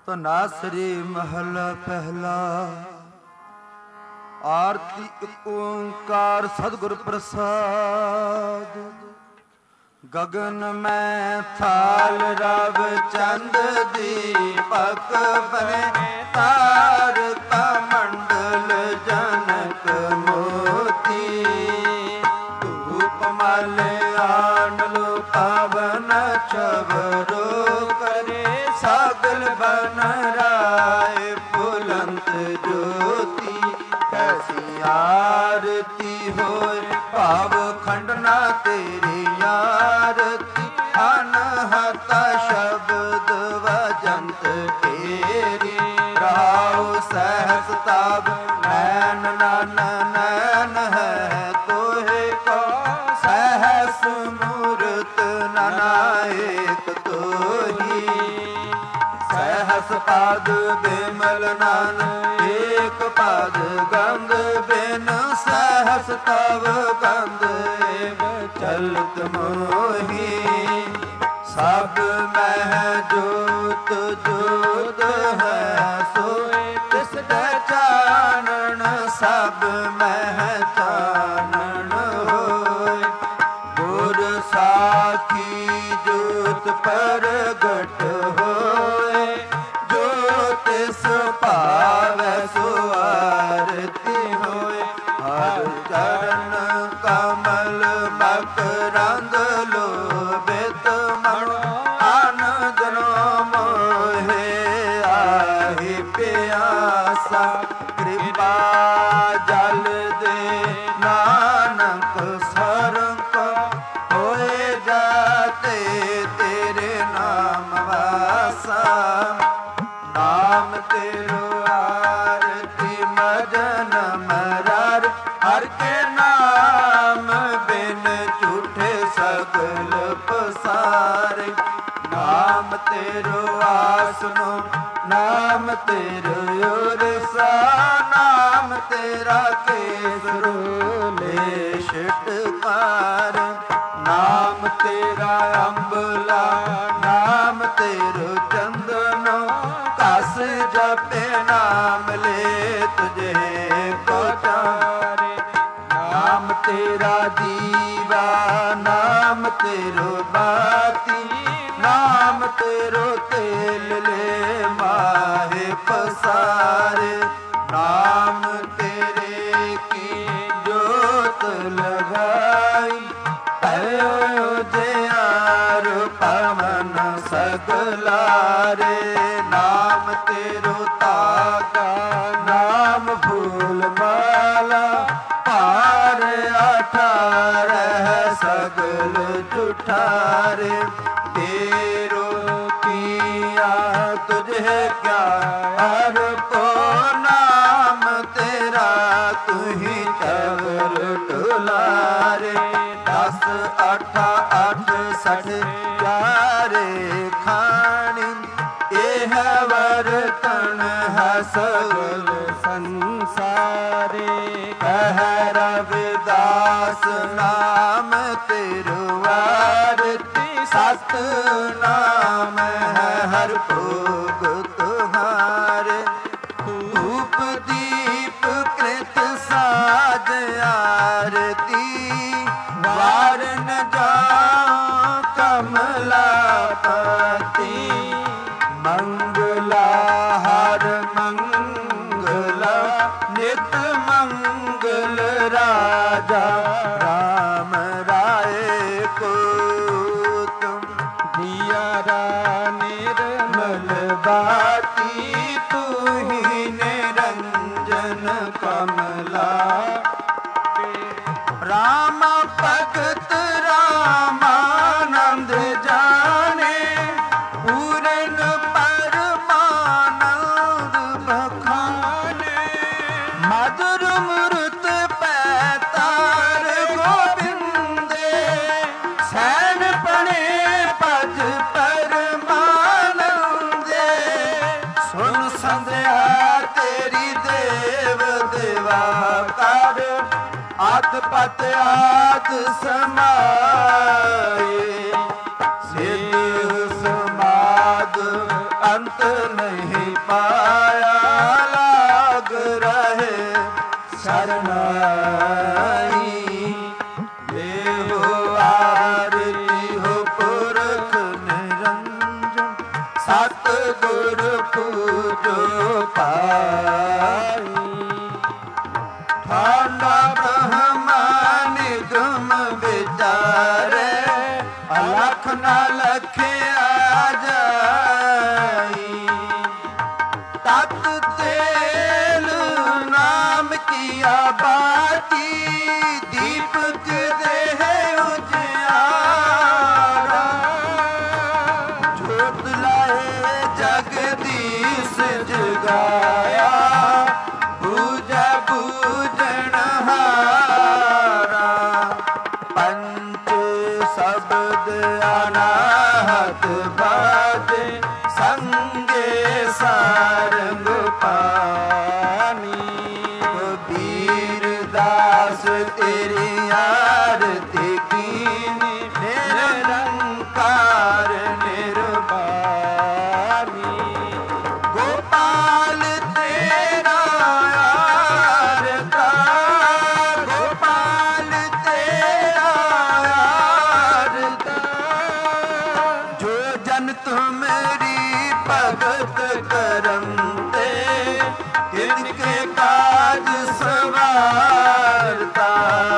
ਤਨਾਸਰੀ ਮਹਲਾ ਪਹਿਲਾ। ਆਰਤੀ ਇਕ ਓੰਕਾਰ ਸਤਿਗੁਰ ਪ੍ਰਸਾਦ। ਗਗਨ ਮੈਂ ਥਾਲ ਰਵ ਚੰਦ ਦੀਪਕ ਬਨੇ ਤਾਰ ਕਮੰਡਲ ਜਨਕ ਮੋਤੀ। ਧੂਪ ਮਲ ਆਨ ਲੋ ਪਾਵਨ ਛਵਰੋ ਕਰੇ ਸਗਲ ਬਨ ਰਾਏ ਬੁਲੰਦ ਜੋਤੀ। ਕੈਸੀ ਆਰਤੀ ਹੋਏ ਭਾਵ ਖੰਡਨਾ ਤੇਰੀ ਆਰਤੀ। ਅਨਹਤ ਸ਼ਬਦ ਵਜੰਤ ਤੇਰੀ ਰਾਉ ਸਹਸ ਤਾਬ ਨੈਣ ਨਨ ਨੈਣ ਹੈ ਤੋਹੇ ਕੋ। ਸਹਸ ਮੂਰਤ ਨਨਾਇਕ ਤੋਹੀ। ਸਹਸ ਪਾਦ ਬਿਮਲ ਨਨ ਏਕ ਪਦ ਗੰਗ ਬਿਨ। ਸਹਸ ਤਵ ਗੰਗ ਏਵ ਚਲਤ ਮੋਹੀ। ਸਭ ਮਹਿ ਜੋਤ ਜੋਤ ਹੈ ਸੋਇ ਤਿਸ ਦੇ ਚਾਨਣ। ਸਭ ਮਹਿ ਚਾਨਣ ਹੋਇ ਗੁਰ ਸਾਖੀ ਜੋਤ ਪ੍ਰਗਟ ਹੋਏ। ਜੋ ਤਿਸ ਭਾਵੈ ਸੋ ਆਰਤੀ ਹੋਏ। ਹਰ ਚਰਨ ਕਮਲ ਮਕਰੰਦ ਲੋਭਿਤ ਮਨ। ਅਨੰਦਨੋ ਮੋਹਿ ਆਹੀ ਪਿਆਸਾ। ਕਿਰਪਾ ਜਲ ਦੇ ਨਾਨਕ ਸਰੰਕ ਹੋਏ ਜਾਤੇ ਤੇਰੇ ਨਾਮ ਵਾਸਾ। ਨਾਮ ਤੇਰੋ ਆਰਤੀ ਮਜਨ ਮਰਾਰ। ਹਰ ਕੇ ਨਾਮ ਬਿਨ ਝੂਠੇ ਸਗਲ ਪਸਾਰੇ। ਨਾਮ ਤੇਰੋ ਆਸਨੋ ਨਾਮ ਤੇਰੋ ਉਰਸਾ। ਨਾਮ ਤੇਰਾ ਕੇਸਰੋ ਲੈ ਛਟਕਾਰ। ਨਾਮ ਤੇਰਾ ਅੰਬਲਾ ਨਾਮ ਤੇਰੋ ਚੰਦਨੋ। ਕਸ ਜਪੇ ਨਾਮ ਲੈ ਤੁਝੇ ਕੋ ਚਾਰੇ। ਨਾਮ ਤੇਰਾ ਦੀਵਾ ਨਾਮ ਤੇਰੋ ਬਾਤੀ। ਨਾਮ ਤੇਰੋ ਤੇਲ ਲੈ ਮਾਹੇ ਪਸਾਰੇ। ਨਾਮ ਤੇਰੇ ਕੀ ਜੋਤ ਲਗਾਈ। ਭਇਓ ਜਿਆਰ ਪਵਨ ਸਗਲਾਰੇ। ਨਾਮ ਤੇਰੋ ਤਾਗਾ ਨਾਮ ਫੂਲ ਮਾਲਾ। ਭਾਰ ਅਠਾਰਹ ਸਗਲ ਜੁਠਾਰੇ। ਤੇਰੋ ਕੀਆ ਤੁਝੇ ਕਿਆ ਅਰਪੋ। ਨਾਮ ਤੇਰਾ ਤੁਹੀ ਚਵਰ ਡੁਲਾਰੇ। 10 8 8 60 ਚਾਰੇ ਖਾਣੀ। ਇਹ ਵਰਤਨ ਹੈ ਸਗਲ ਸੰਸਾਰੇ। ਕਹਿ ਰਵਿਦਾਸ ਨਾਮ ਤੇਰੋ ਆਰਤੀ। ਸਤ ਨਾਮ ਹੈ ਹਰ ਭੋਗ ਤੁਹਾਰੇ। ਧੂਪ ਦੀਪ ਕ੍ਰਿਤ ਸਾਜ ਆਰਤੀ। ਵਾਰ ਨ ਜਾਉ ਕਮਲਾਪਤੀ। ਮੰਗਲਾ ਹਰ ਮੰਗਲਾ ਨਿਤ ਮੰਗਲ ਰਾਜਾ। ਰਾਮ ਰਾਏ ਕੋ ਤੁਮ ਦਿਆਰਾ ਨਿਰਮਲ ਬਾਤੀ। ਤੂਹੀ ਨਿਰੰਜਨ ਕਮਲਾ। ਰਾਮ ਭਗਤ ਰਾਮਾਨੰਦ ਜਾਣੇ। ਪੂਰਨ ਪਰਮਾਨੰਦ ਬਖਾਨੇ। ਮਧੁਰ ਮੂਰਤ ਪੈ ਤਾਰ ਗੋਬਿੰਦੇ। ਸੈਨ ਪਣੇ ਭਜ ਪਰਮਾਨੰਦੇ। ਸੁਨ ਸੰਧਿਆ ਤੇਰੀ ਦੇਵ ਦੇਵਾ ਕਰ। ਆਦ ਪਤ ਆਦ ਸਮਾਏ। ਸਿੱਧ ਸਮਾਦ ਅੰਤ ਨਹੀਂ गुर पूजो पाई। ठाना ब्रह्मा निगम विचारे अलख न लखिया जाई। तत तेल नाम किया बाती दीपक देह उजियारा। जोत लाए जगदीश जगाया पूजा पूजनहारा। पंच शब्द अनाहत बाजे संगे सारंग पानी। कबीर दास तेरी आरती कीनी निरंकार निर्वाणी। गोपाल तेरा आरता गोपाल तेरा आरता। जो जन तुमरी भगत करमते तिनके काज सवारता।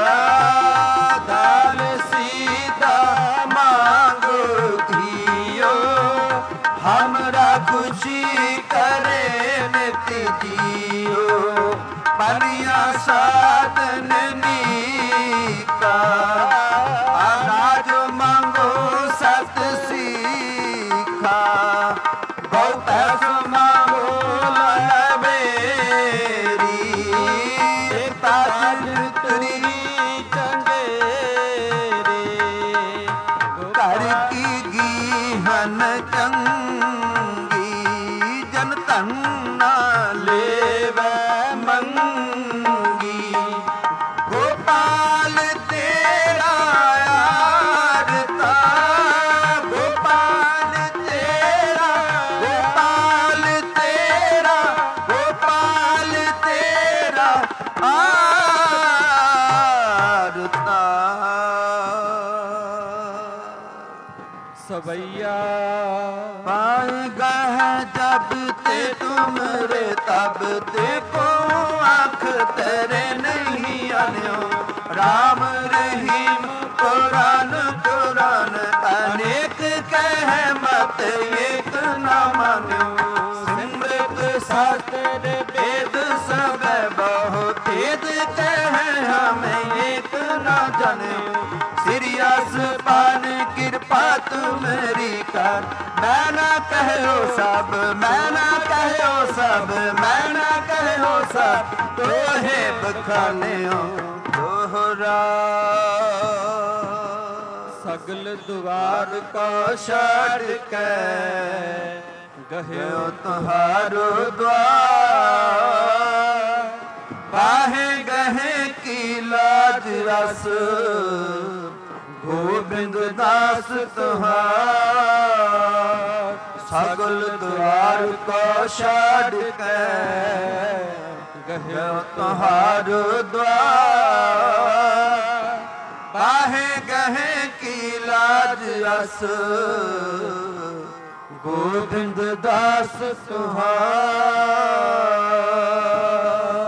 दान सीधा मांगो घियो हमरा खुशी करे नित जियो। बनिया साधन नीका अनाज मांगो सत सीखा। बहुत मांगो लबेरी ताजरी चंगेरी। कर की गीहन चंगी जन धन ना लेवै मंगी। गोपाल तेरा आरता गोपाल तेरा गोपाल तेरा गोपाल तेरा आरता। सवैया पाए गह जब ते तुमरे तब ते को आँख तेरे नहीं आन्यो। राम रहीम कुरान कुरान अनेक कह मत एक न मान्यो। सिमरत शास्त्र वेद सब बहु तेज कह हमें एक न जान्यो। सिरियस पान कृपा तुमरी कर मैं ना कहो सब मैं ना कहो सब मैं ना कहो सब। तोहे बखाने दोहरा सगल द्वार को छड़ के गयो तुहारो द्वार। बाहे गहे की लाज रस गोबिंद दास तुहार। सगल द्वार को छड़ के गयो तुहारो द्वार। बाहे गहे की लाज रस गोबिंद दास तुहार।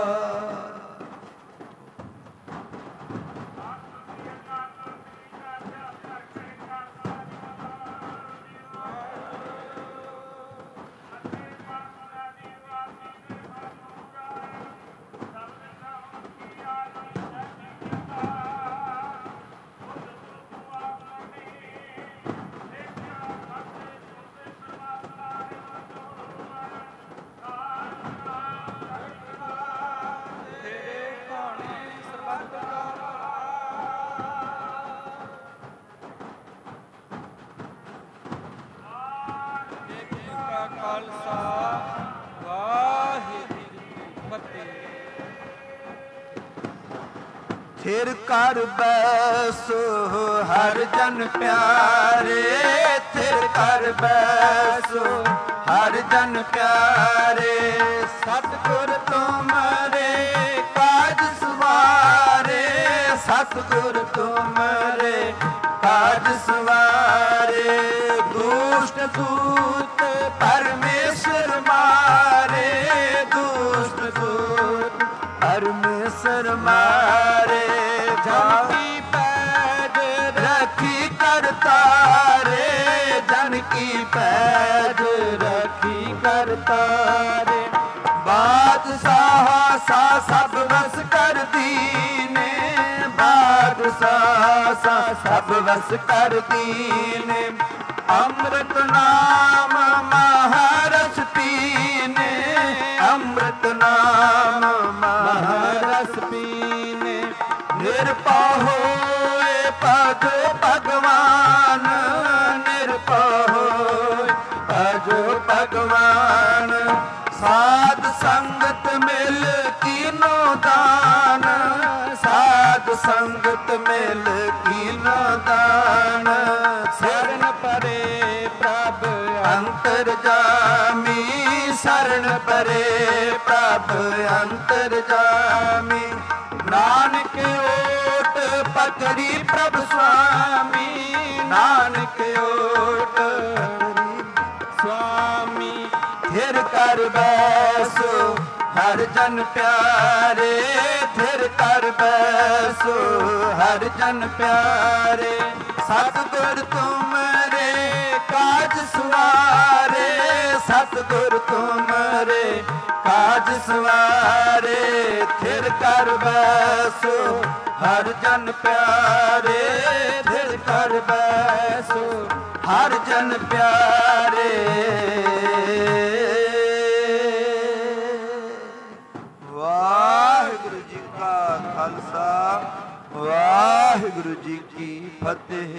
ਖਾਲਸਾ ਵਾਹਿਗੁਰੂ ਫਤਿਹ। थिर कर बैसो हर जन प्यारे। थिर कर बैसो हर जन प्यारे। सतगुर तुमरे काज सवारे। सतगुर तुमरे काज सवारे। दुष्ट दूत परमेश्वर सूत परमेश्वर मारे जन की पैज रखी करतारे जन की पैज रखी करतारे बादशाह सा सब बस कर दीने बादशाह सा सब बस कर दीने अमृत नाम महारस पीने अमृत नाम महारस पीने निरपह होए पद भगवान निरपह होए पद भगवान साध संगत मिल कीनो दान साध संगत मिल कीनो दान शरण परे प्रभ अंतर जामी शरण परे प्रभ अंतर जामी नानक ओट पकड़ी प्रभ स्वामी नानक ओट स्वामी थिर कर बैसो हर जन प्यारे थिर कर बैसो हर जन प्यारे सतगुर तुमरे काज सवारे सतगुर तुमरे काज सवारे थिर कर बैसो हर जन प्यारे थिर कर बैसो हर जन प्यारे वाहिगुरु जी का खालसा वाहिगुरु जी की फतेह।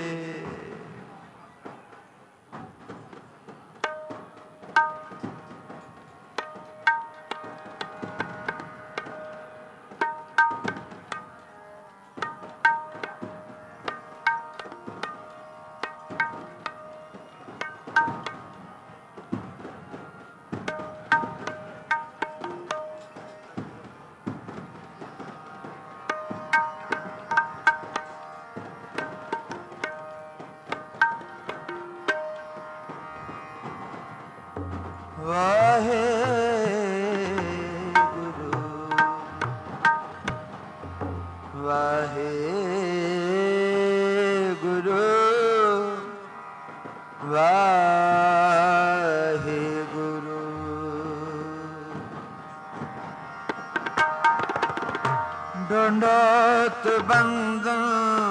डोंडोत बंदन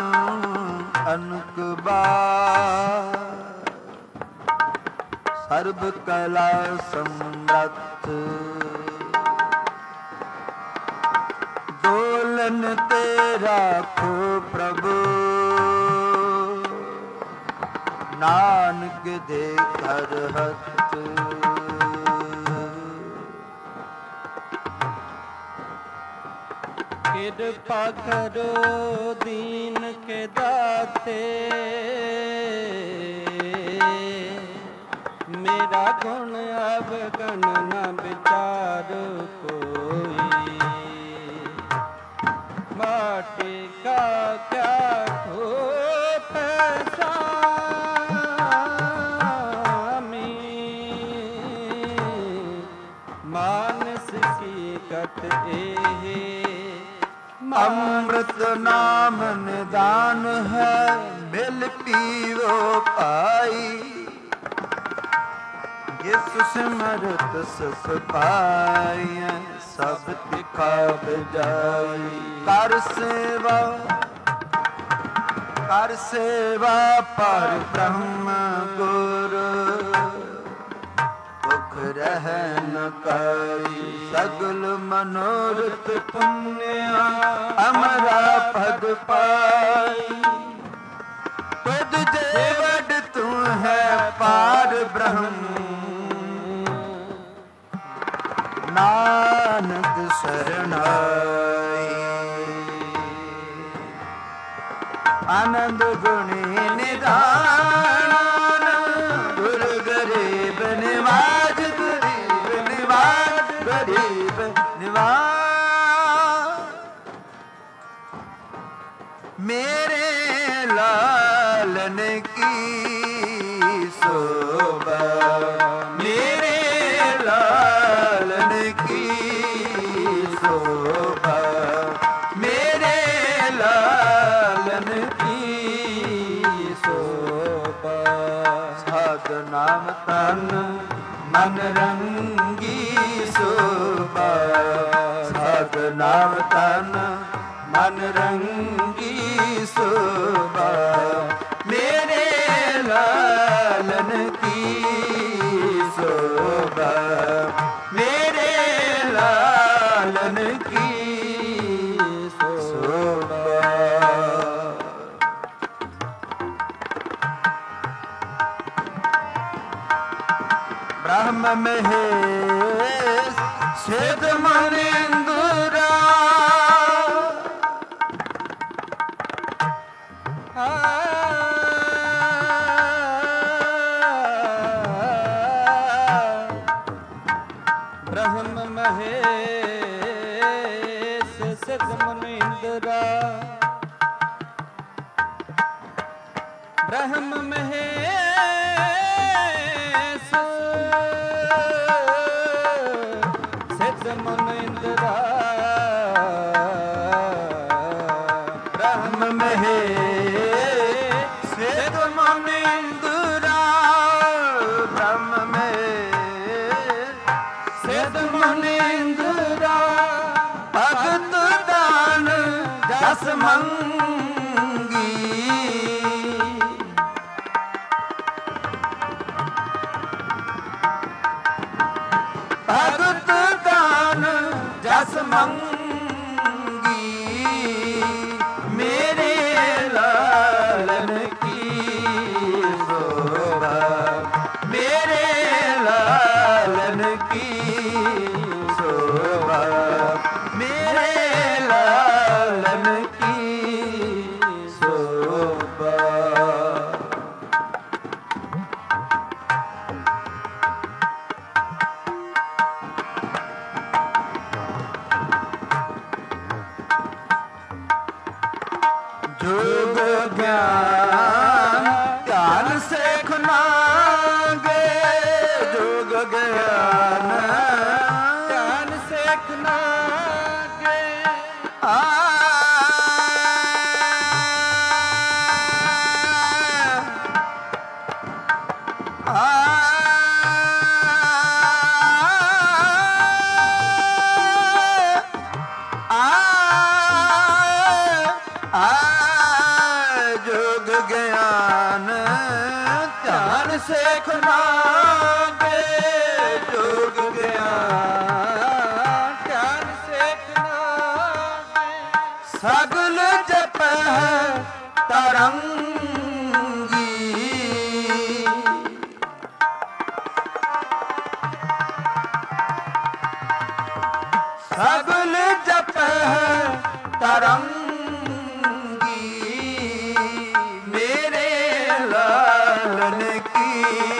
अनक बार सर्व कला समर्थ डोलन तेरा खो प्रभु नानक दे कर हत कृपा करो दीन के दाते मेरा गुण अवगण न विचार कोई माटी का क्या खोट मानस की कट अमृत नाम निदान है मिल पीवो पाई जिस सिमरत सुख पाई सब तिखा बजाई कर सेवा पर ब्रह्म गुरु रह न काई सगल मनोरथ पुण्य अमरा पद पाई तुझ जेवड तू है पार ब्रह्म नानक शरणाई आनंद गुणी निदान गुरु गरीब निवाज गरीब निवाज मेरे लालन की शोभा मेरे लालन की ਨਾਮ ਤਨ ਮਨ ਰੰਗੀ ਸੋਭਾ, ਸਤ ਨਾਮ ਤਨ ਮਨ ਰੰਗੀ ਸੋਭਾ, ਮੇਰੇ ਲਾਲਨ ਕੀ ਸੋਭਾ, ਮੇਰੇ ਲਾਲਨ ਕੀ ਸੋਭਾ। ਬ੍ਰਹਮ ਮਹੇਸ਼ ਸਿਧ ਮਨਿੰਦਰਾ, ਬ੍ਰਹਮ ਮਹੇਸ਼ ਸਿਧ ਮਨਿੰਦਰਾ, ਬ੍ਰਹਮ ਮਹੇਸ਼ ਸਿਧ ਮਨਿੰਦਰਾ, ਬ੍ਰਹਮ ਮਹੇਸ਼ ਸਿਧ ਮਨਿੰਦਰਾ, ਬ੍ਰਹਮ ਮਹੇਸ਼ ਸਿਧ ਮਨਿੰਦਰਾ, ਭਗਤ ਦਾਨ ਜਸ ਮੰਗੀ, ਭਗਤ ਦਾਨ ਜਸ ਮੰਗੀ, ਮੇਰੇ ਲਾਲਨ ਕੀ ਸੋਭਾ, ਮੇਰੇ ਲਾਲਨ ਕੀ ਸੋਭਾ, ਮੇਰੇ ਲਾਲਨ ਕੀ ਸੋਭਾ। जोग ज्ञान ज्ञान सेख नागे, जोग ज्ञान ਧਿਆਨ ਸੇਖ ਨਾਗੇ, आ जोग ज्ञान ध्यान सेख नागे, जोग ज्ञान ਧਿਆਨ ਸੇਖ ਨਾਗੇ, सगल जप तरंगी, सगल जप तरंगी, मेरे लालन की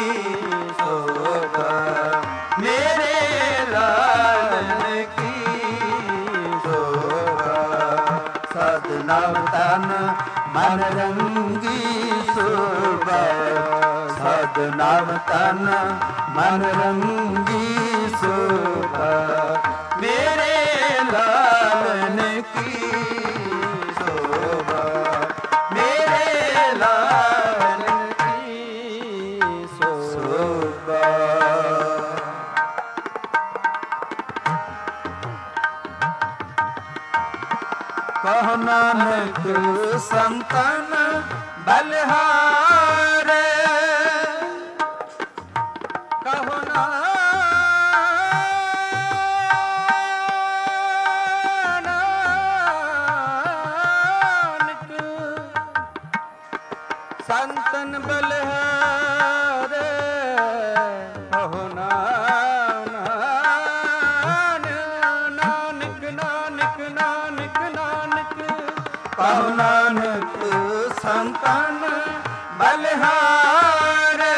शोभा, मेरे लालन की शोभा, सदनाम तन मन रंगी शोभा, सदनाम तन मन रंगी शोभा, मेरे लालन की शोभा, मेरे लालन की शोभा। कहो नानक संतन बलिहारे, ਕਹੋ ਨਾਨਕ ਸੰਤਨ ਬਲਿਹਾਰੇ, ਕਹੋ ਨਾਨਕ ਨਾਨਕ ਨਾਨਕ ਨਾਨਕ ਨਾਨਕ, कहो नानक संतन बलिहारे,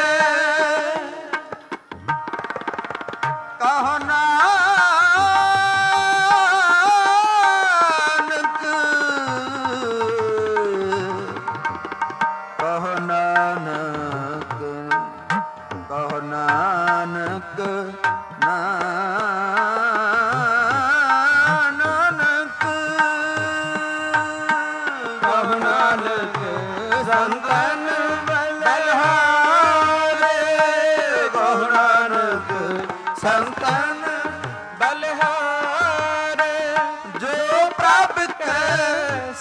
कहो नानक, कहो नानक, कहो नानक, नानक, कहो नानक संत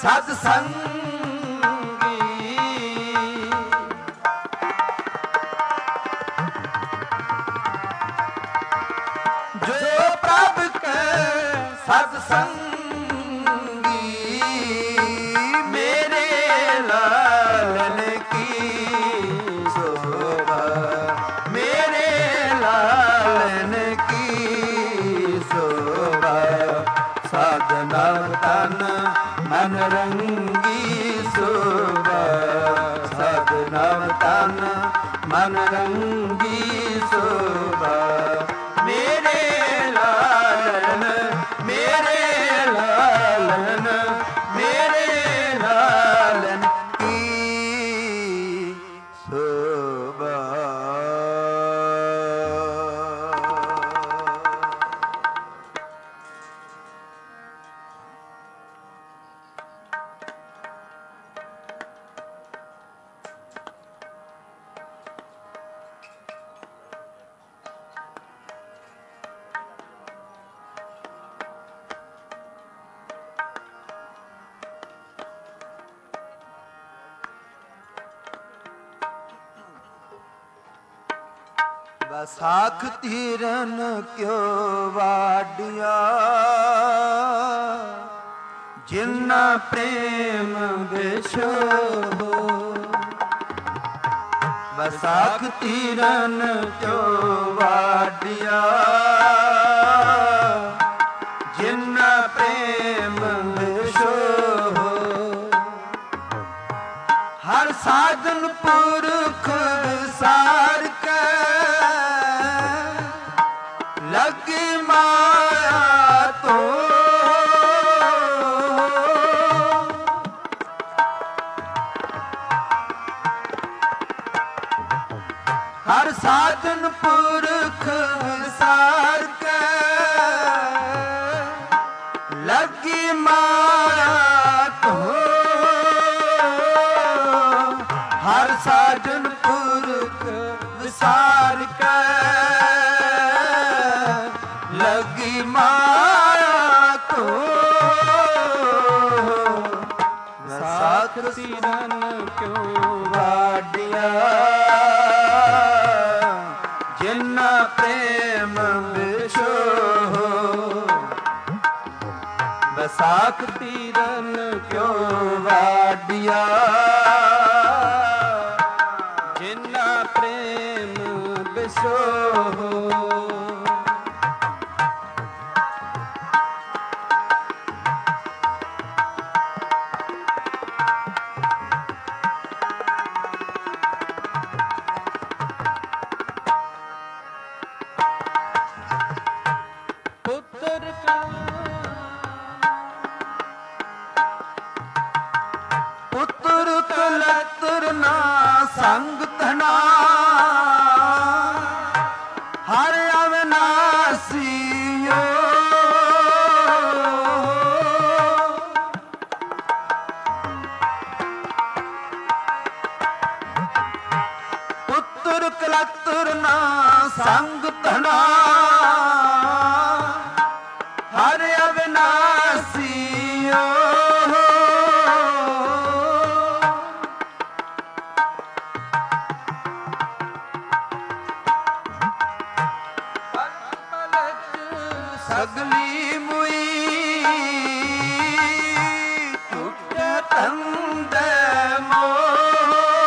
ਸਤ ਸੰਗੀ ਜੋ ਪ੍ਰਭ ਕੈ ਸਤ ਸੰਗੀ ਮੇਰੇ ਲਾਲਨ ਕੀ ਸੋਭਾ ਮੇਰੇ ਲਾਲਨ ਕੀ ਸੋਭਾ ਸਾਧਨਾ ਤਨ ਮਨ ਰੰਗੀ ਸੋਭਾ ਸਾਧਨਾ ਤਨ ਮਨ ਰੰਗੀ ਸੋਭਾ ਮੇਰੇ ਲਾਲਨ ਮੇਰੇ ਲਾਲਨ ਮੇਰੇ ਲਾਲਨ ਕੀ ਸੋਭਾ। ਬਸਾਖ ਤੀਰਨ ਕਿਉ ਵਾਡਿਆ ਜਿਨਾ ਪ੍ਰੇਮ ਵਿਛੋ ਬਸਾਖ ਤੀਰਨ ਕਿਉ ਵਾਡਿਆ ਜਿਨਾ ਪ੍ਰੇਮ ਵਿਛੋ ਹਰ ਸਾਧਨ ਪੁਰਖ ਵਿਸਾਰ ਕੇ ਲੱਗੀ ਮਾਇਆ ਤੋ ਹਰ ਸਾਧਨ ਪੁਰਖ ਵਿਸਾਰ ਕੇ ਲੱਗੀ ਮਾਇਆ ਤੋ ਹਰ ਸਾਧਨ ਪੁਰਖ ਵਿਸਾਰ ਕੇ ਲੱਗੀ ਮਾਇਆ ਤੋ ਵਿਸਾਖ ਤੀਰਨ ਕਿਉ ਵਾਡਿਆ ਜਿਨਾ ਪ੍ਰੇਮ ਵਿਛੋ ਵਿਸਾਖ ਤੀਰਨ ਕਿਉ ਵਾਡਿਆ ਜਿਨਾ ਪ੍ਰੇਮ ਵਿਛੋ ਪੁੱਤਰ ਕਲਤਰ ਨਾ ਸੰਗ ਧਨਾ ਹਰ ਅਵਨਾਸੀਓ ਪੁੱਤਰ ਕਲਤਰ ਨਾ ਸੰਗ ਧਨਾ ਹਰ ਅਵਨਾਸੀਓ ਸਗਲੀ ਮੁਈ ਟੁੱਟੇ ਤੰਦੇ ਮੋਹ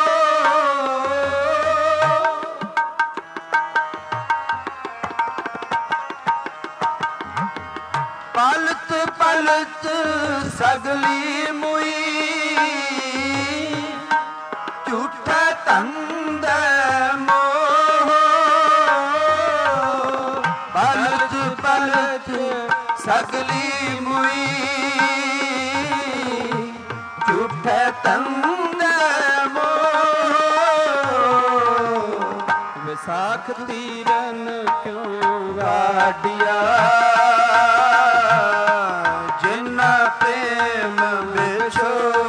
ਪਲਤ ਪਲਤ ਸਗਲੀ ਮੁਈ ਝੂਠੇ ਤੰਦੇ ਮੋਹ ਪਲਤ ਪਲਤ ਸਗਲੀ ਮੁਈ ਝੂਠੇ ਤੰਦੇ ਮੋਹ ਵਿਸਾਖ ਤੀਰਨ ਕਿਉ ਵਾਡਿਆ ਜਿਨਾ ਪ੍ਰੇਮ ਵਿਛੋ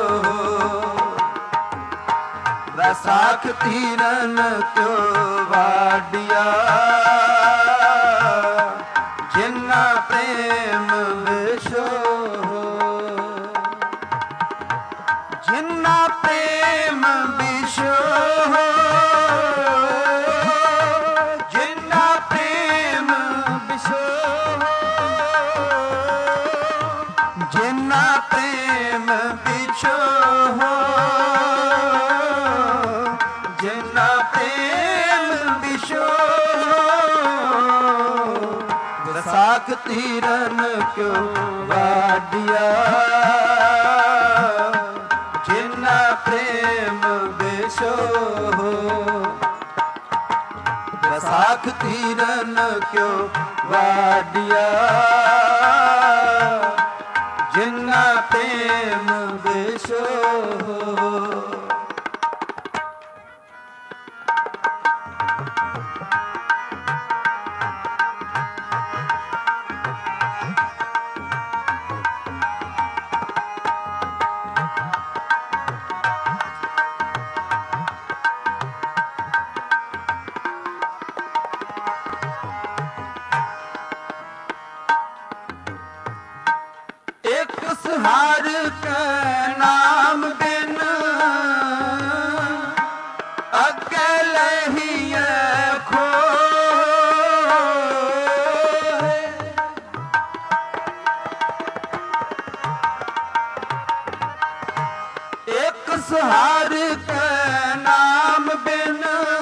ਵਿਸਾਖ ਤੀਰਨ ਕਿਉ ਵਾਡਿਆ ਜਿਨਾ ਪ੍ਰੇਮ ਵਿਛੋ बिशो विसाख तीरन क्यों वाडिया जिन्ना प्रेम बिशो विसाख तीरन क्यों वाडिया जिन्ना प्रेम बिशो हार के नाम बिन अकेले ही खो एक सहार के नाम बिन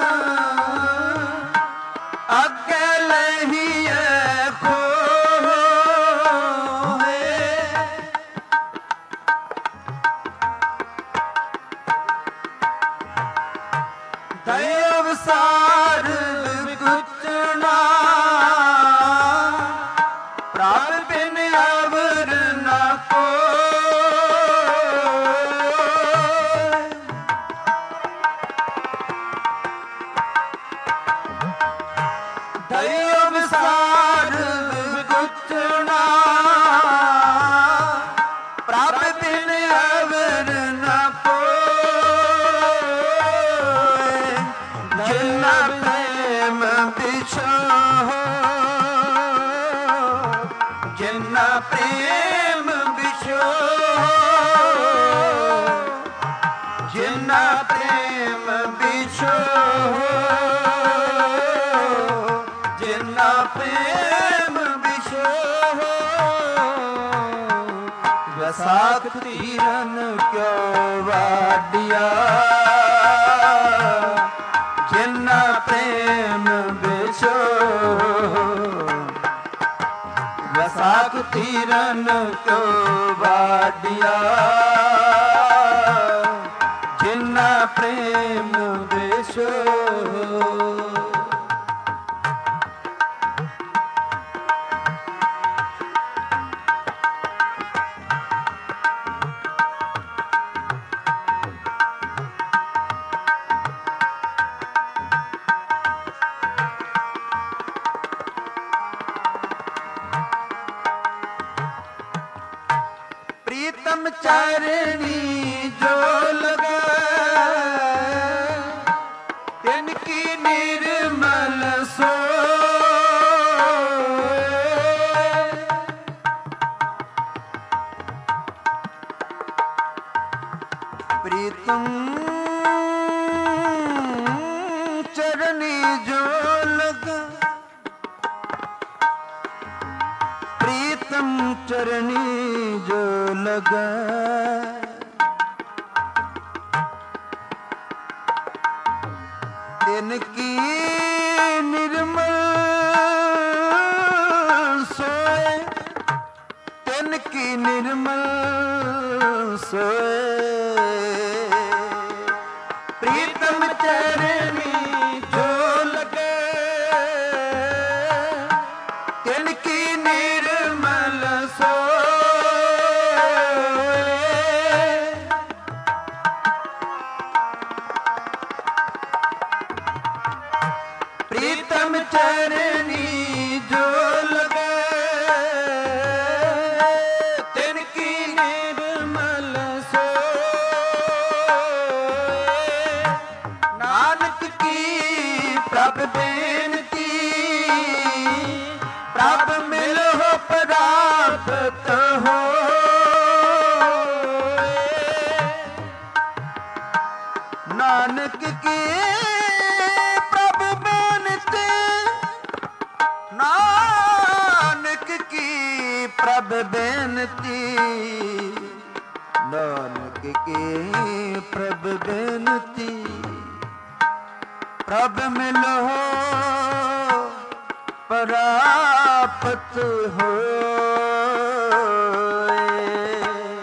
अकेले ही खो सार गुचना प्राप बिन अवर न को दैव सार गुचना प्राप बिन अवर न को जिन्ना प्रेम बिशो जिन्ना प्रेम बिशो जिन्ना प्रेम बिशो जिन्ना प्रेम बिशो विसाख तीरन क्यों वाडिया जिन्ना प्रेम बिशो विसाख तीरन क्यों वाडिया जिन्ना प्रेम बिशो प्रीतम चरणी जो लगा तिनकी निर्मल सो प्रीतम चरणी जो लगा प्रीतम चरणी जो लगा तिनकी निर्मल सोए तिनकी निर्मल सोए प्रीतम चरणी जो लगे तिनकी निर्मल सोए प्रीतम चरणी जो लगे तिनकी निर्मल सोए नानक की प्रभ बेनती प्रभ मिलो प्राप्त हो नानक की प्रभ बेनती नानक की प्रभ बेनती नानक की प्रभ बेनती ਪ੍ਰਭ ਮਿਲੋ ਪ੍ਰਾਪਤ ਹੋਏ।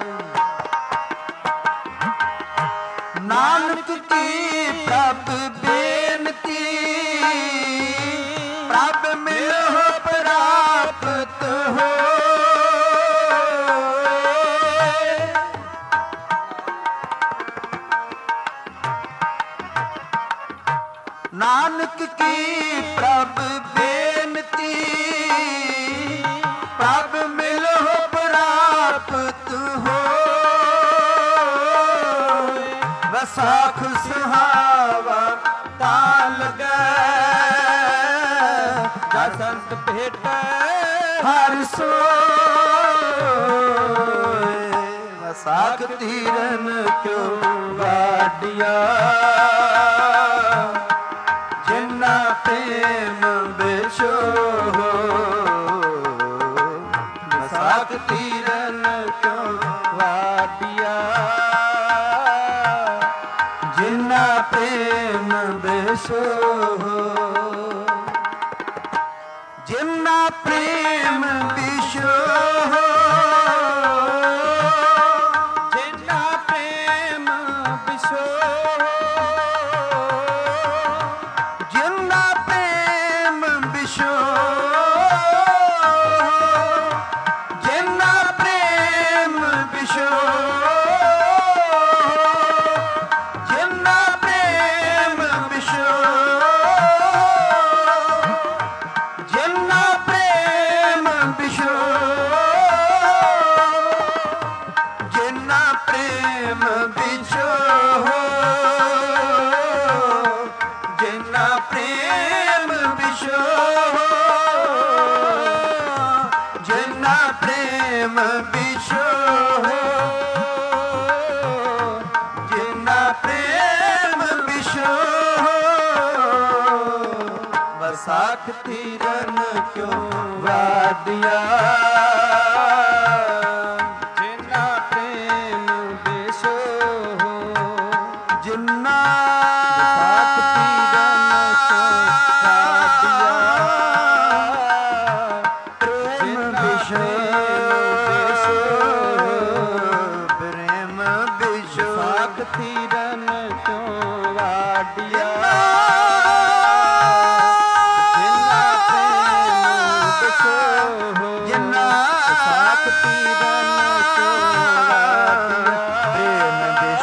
ਨਾਨਕ ਕੀ ਪ੍ਰਭ ਬੇਨਤੀ ਪ੍ਰਭ ਮਿਲੋ ਪ੍ਰਾਪਤ ਹੋਏ। ਨਾਨਕ ਕੀ ਪ੍ਰਭ ਬੇਨਤੀ ਪ੍ਰਭ ਮਿਲੋ ਪ੍ਰਾਪਤ ਹੋਏ। ਵਸਾਖ ਸੁਹਾਵਾ ਤਾਂ ਲੱਗੈ ਜਾ ਸੰਤ ਭੇਟੈ ਹਰਿ ਸੋਏ। ਵਸਾਖ ਤੀਰਨ ਕਿਉ ਵਾਡਿਆ ਜਿਨਾ ਪ੍ਰੇਮ ਬਿਛੋਹ। ਵਸਾਖ ਤੀਰਨ ਕਿਉ ਵਾਡਿਆ ਜਿਨਾ ਪ੍ਰੇਮ ਬਿਛੋਹ। ਜਿਨਾ ਪ੍ਰੇਮ ਬਿਛੋਹ ਜਿਨਾ ਪ੍ਰੇਮ ਬਿਛੋਹ ਜਿਨਾ ਪ੍ਰੇਮ ਬਿਛੋਹ ਜਿਨਾ ਪ੍ਰੇਮ ਬਿਛੋਹ ਜਿਨਾ ਪ੍ਰੇਮ ਬਿਛੋਹ ਜਿਨਾ ਪ੍ਰੇਮ ਬਿਛੋਹ ਜਿਨਾ ਪ੍ਰੇਮ ਬਿਛੋਹ ਜਿਨਾ ਪ੍ਰੇਮ ਬਿਛੋਹ ਜਿਨਾ ਪ੍ਰੇਮ ਬਿਛੋਹ ਜਿਨਾ ਪ੍ਰੇਮ ਬਿਛੋਹ। ਵਸਾਖ ਤੀਰਨ ਕਿਉ ਵਾਡਿਆ ਜਿਨਾ ਪ੍ਰੇਮ ਬਿਛੋਹ ਜਿਨਾ ਵਸਾਖ ਤੀਰਨ ਕਿਉ ਵਾਡਿਆ ਪ੍ਰੇਮ ਬਿਛੋਹ ਵਸਾਖ ਤੀਰਨ ਕਿਉ ਵਾਡਿਆ ਜਿਨਾ ਪ੍ਰੇਮ ਬਿਛੋਹ ਜਿਨਾ ਵਸਾਖ ਤੀਰਨ ਕਿਉ ਪ੍ਰੇਮ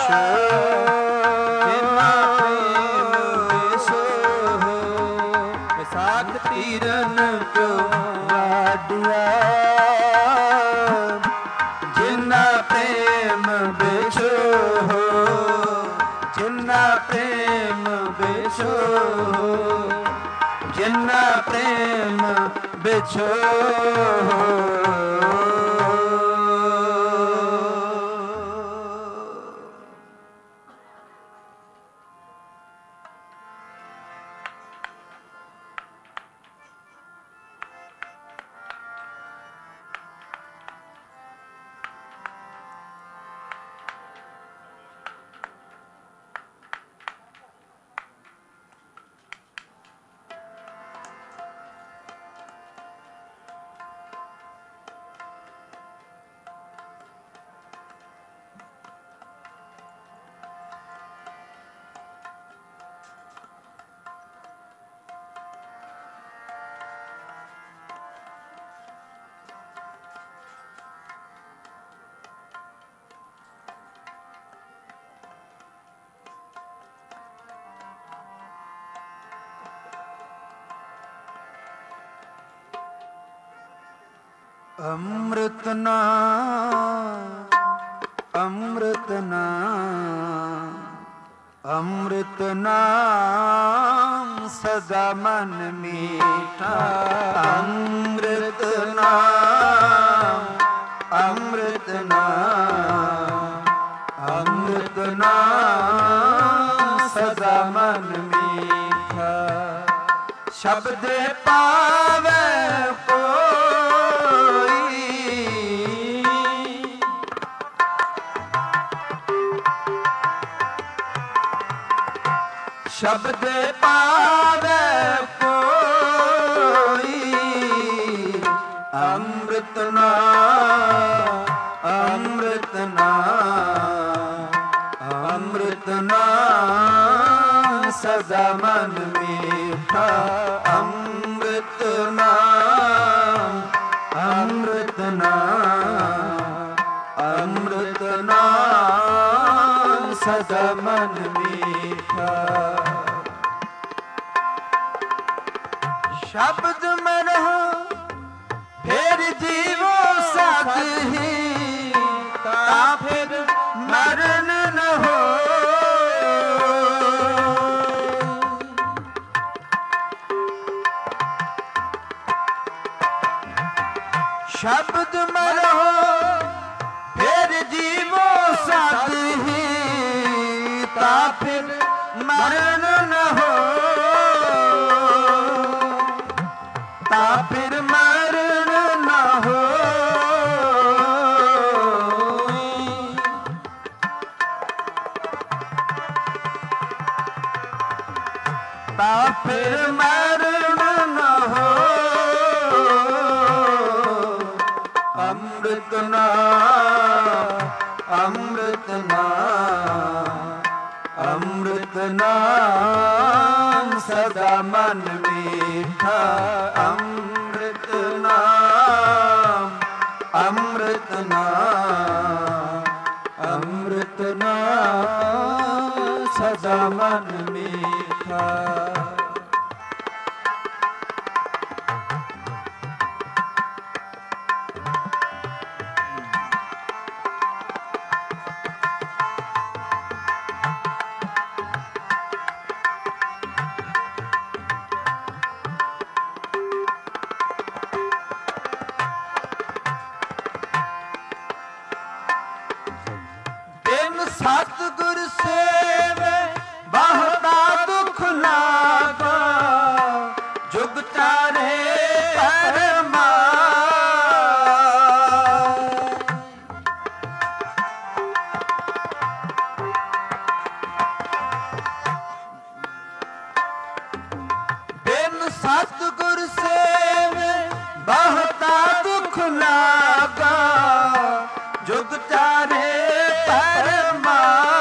ਬਿਛੋਹ ਜਿਨਾ ਪ੍ਰੇਮ ਬਿਛੋਹ ਵਸਾਖ ਤੀਰਨ ਕਿਉ ਵਾਡਿਆ ਜਿਨਾ ਪ੍ਰੇਮ ਬਿਛੋਹ ਜਿਨਾ ਪ੍ਰੇਮ ਬਿਛੋਹ ਜਿਨਾ ਪ੍ਰੇਮ ਬਿਛੋਹ। ਅੰਮ੍ਰਿਤ ਨਾਮ ਅੰਮ੍ਰਿਤ ਨਾਮ ਅੰਮ੍ਰਿਤ ਨਾਮ ਸਦਾ ਮਨ ਮੀਠਾ ਅੰਮ੍ਰਿਤ ਨਾਮ ਅੰਮ੍ਰਿਤ ਨਾਮ ਅੰਮ੍ਰਿਤ ਨਾਮ ਸਦਾ ਮਨ ਮੀਠਾ ਸ਼ਬਦ ਪਾਵੇ ਸ਼ਬਦ ਪਾਵੇ ਕੋਈ ਅੰਮ੍ਰਿਤ ਨਾਮ ਅੰਮ੍ਰਿਤ ਨਾਮ ਅੰਮ੍ਰਿਤ ਨਾਮ ਸਦਾ ਮਨ ਮੀਠਾ ਅੰਮ੍ਰਿਤ ਨਾਮ ਅੰਮ੍ਰਿਤ ਨਾਮ ਅੰਮ੍ਰਿਤ ਨਾਮ ਸਦਾ ਮਨ ਮੀਠਾ ਸ਼ਬਦ ਮੈਂ ਰਹਾ ਫਿਰ ਜੀਵੋ ਸਤ ਹੀ ਤਾਂ ਫਿਰ ਮਰਨ ਨ ਹੋ ਸ਼ਬਦ ਮੈਂ ਰਹਾ ਫਿਰ ਜੀਵੋ ਸਤ ਹੀ ਤਾਂ ਫਿਰ ਮਰਨ ਨ ਹੋ ਤਾਂ ਫਿਰ ਮਰਨ ਨ ਹੋ ਤਾਂ ਫਿਰ ਮਰਨ ਨ ਹੋ ਅੰਮ੍ਰਿਤ ਨਾਮ ਅੰਮ੍ਰਿਤ ਨਾਮ ਅੰਮ੍ਰਿਤ ਨਾਮ ਸਦਾ ਮਨ ਮੀਠਾ ਅੰਮ੍ਰਿਤ ਨਾਮ ਅੰਮ੍ਰਿਤ ਨਾਮ ਅੰਮ੍ਰਿਤ ਨਾਮ ਸਦਾ ਮਨ ਮੀਠਾ ਸਤਿਗੁਰ ਸੇਵੇ ਬਹੁਤਾ ਦੁਖ ਲਾਗਾ ਜੁਗ ਚਾਰੇ ਪਰਮਾ ਬਿਨ ਸਤਿਗੁਰ ਸੇਵੇ ਬਹੁਤਾ ਦੁਖ ਲਾਗਾ ਜੁਗ ਚਾਰੇ ਪਰਮਾ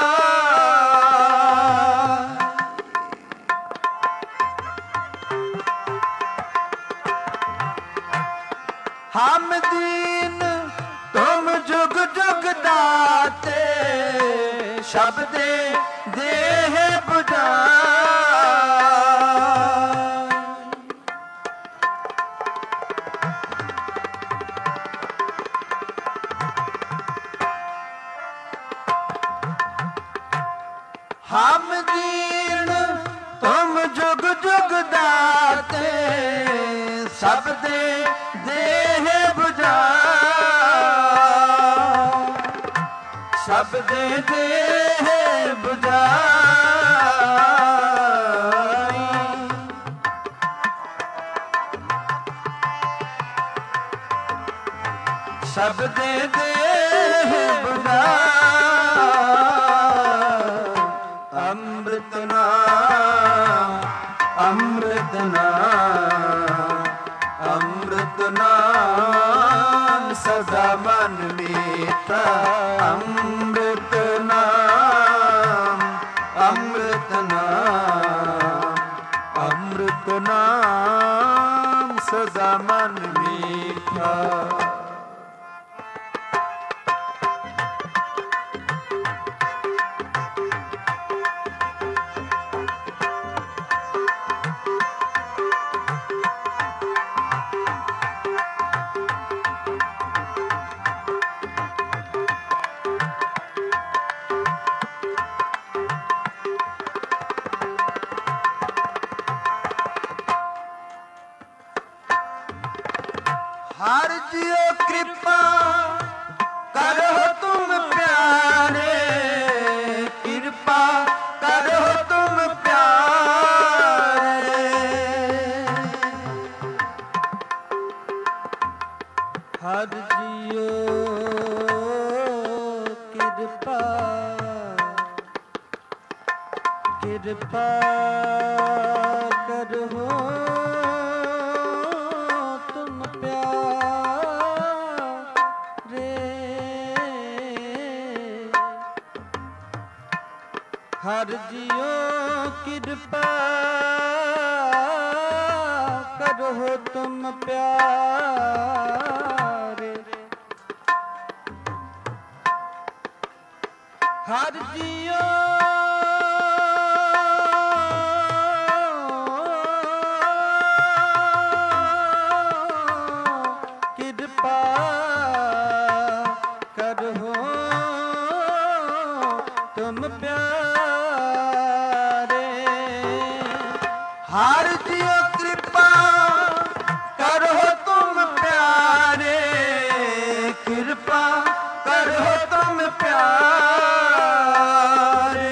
ਹਮ ਦੀਨ ਤੁਮ ਜੁਗ ਜੁਗ ਦਾਤੇ ਸ਼ਬਦੇ ਦੇਹ ਬੁਝਾ ਹਮ ਦੀਨ ਤੁਮ ਜੁਗ ਜੁਗ ਦਾਤੇ ਸ਼ਬਦੇ ਦੇਹ ਬੁਝਾ ਸ਼ਬਦੇ ਦੇਹ ਬੁਝਾਈ ਸ਼ਬਦੇ ਦੇਹ ਬੁਝਾਈ ਅੰਮ੍ਰਿਤ ਨਾਮ ਅੰਮ੍ਰਿਤ ਨਾਮ ਅੰਮ੍ਰਿਤ ਨਾਮ ਸਦਾ ਮਨ ਮੀਠਾ ਅੰਮ੍ਰਿਤ ਨਾਮ ਅੰਮ੍ਰਿਤ ਨਾਮ ਅੰਮ੍ਰਿਤ ਨਾਮ ਸਦਾ ਮਨ ਮੀਠਾ हर जियो कृपा करो तुम प्यारे कृपा करो तुम प्यारे हर जियो कृपा ਕਿਰਪਾ ਕਰੋ ਤੁਮ ਪਿਆਰੇ ਹਰ ਜੀਓ ਕਿਰਪਾ ਕਰੋ ਤੁਮ ਪਿਆਰੇ ਹਰ ਜੀਓ ਕਿਰਪਾ ਕਰੋ ਤੁਮ ਪਿਆਰੇ ਹਰ ਜੀਓ ਕਿਰਪਾ ਕਰੋ ਤੁਮ ਪਿਆਰੇ ਕਿਰਪਾ ਕਰੋ ਤੁਮ ਪਿਆਰੇ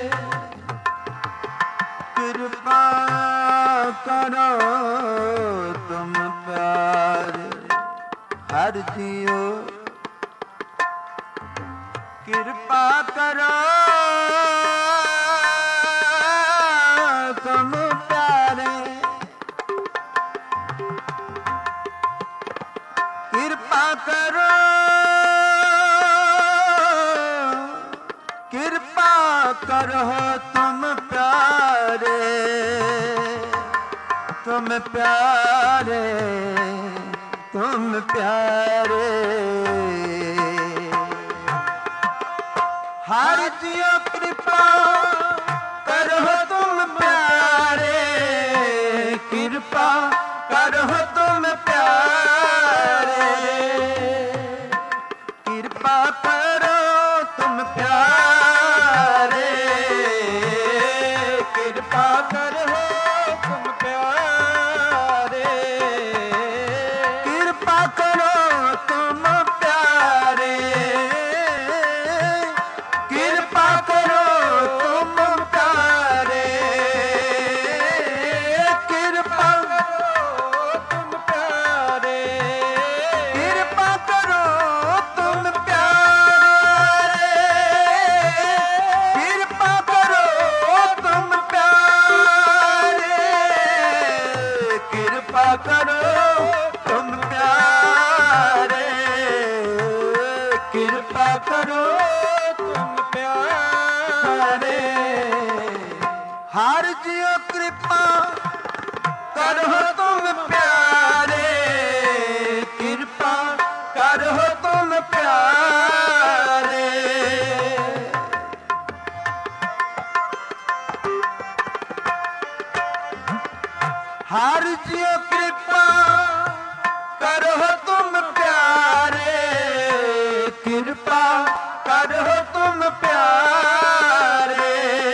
ਕਿਰਪਾ ਕਰੋ ਤੁਮ ਪਿਆਰੇ ਹਰ ਜੀਓ ਕਿਰਪਾ ਕਰੋ ਤੁਮ ਪਿਆਰੇ ਕਿਰਪਾ ਕਰੋ ਕਿਰਪਾ ਕਰੋ ਤੁਮ ਪਿਆਰੇ ਤੁਮ ਪਿਆਰੇ ਤੁਮ ਪਿਆਰੇ ਹਰ ਜੀਓ ਕਿਰਪਾ ਕਰੋ ਤੁਮ ਪਿਆਰੇ ਕਿਰਪਾ ਕਰੋ ਤੁਮ ਪਿਆਰੇ ਕਿਰਪਾ ਕਰੋ ਤੁਮ ਪਿਆਰੇ ਕਿਰਪਾ ਕਰੋ ਤੁਮ ਪਿਆਰੇ ਕਿਰਪਾ ਕਰੋ ਤੁਮ ਪਿਆਰੇ ਕਿਰਪਾ ਕਰੋ ਤੁਮ ਪਿਆਰੇ ਕਿਰਪਾ ਕਰੋ ਤੁਮ ਪਿਆਰੇ ਕਿਰਪਾ ਕਰੋ ਤੁਮ ਪਿਆਰੇ ਕਿਰਪਾ ਕਰੋ ਤੁਮ ਪਿਆਰੇ ਕਿਰਪਾ ਕਰੋ ਤੁਮ ਪਿਆਰੇ ਕਿਰਪਾ ਕਰੋ ਤੁਮ ਪਿਆਰੇ ਹਰ ਜੀਓ ਕਿਰਪਾ ਕਰੋ ਤੁਮ ਪਿਆਰੇ ਕਿਰਪਾ ਕਰੋ ਤੁਮ ਪਿਆਰੇ ਹਰ ਜੀਓ ਕਿਰਪਾ ਕਰੋ ਤੁਮ ਪਿਆਰੇ ਕਿਰਪਾ ਕਰੋ ਤੁਮ ਪਿਆਰੇ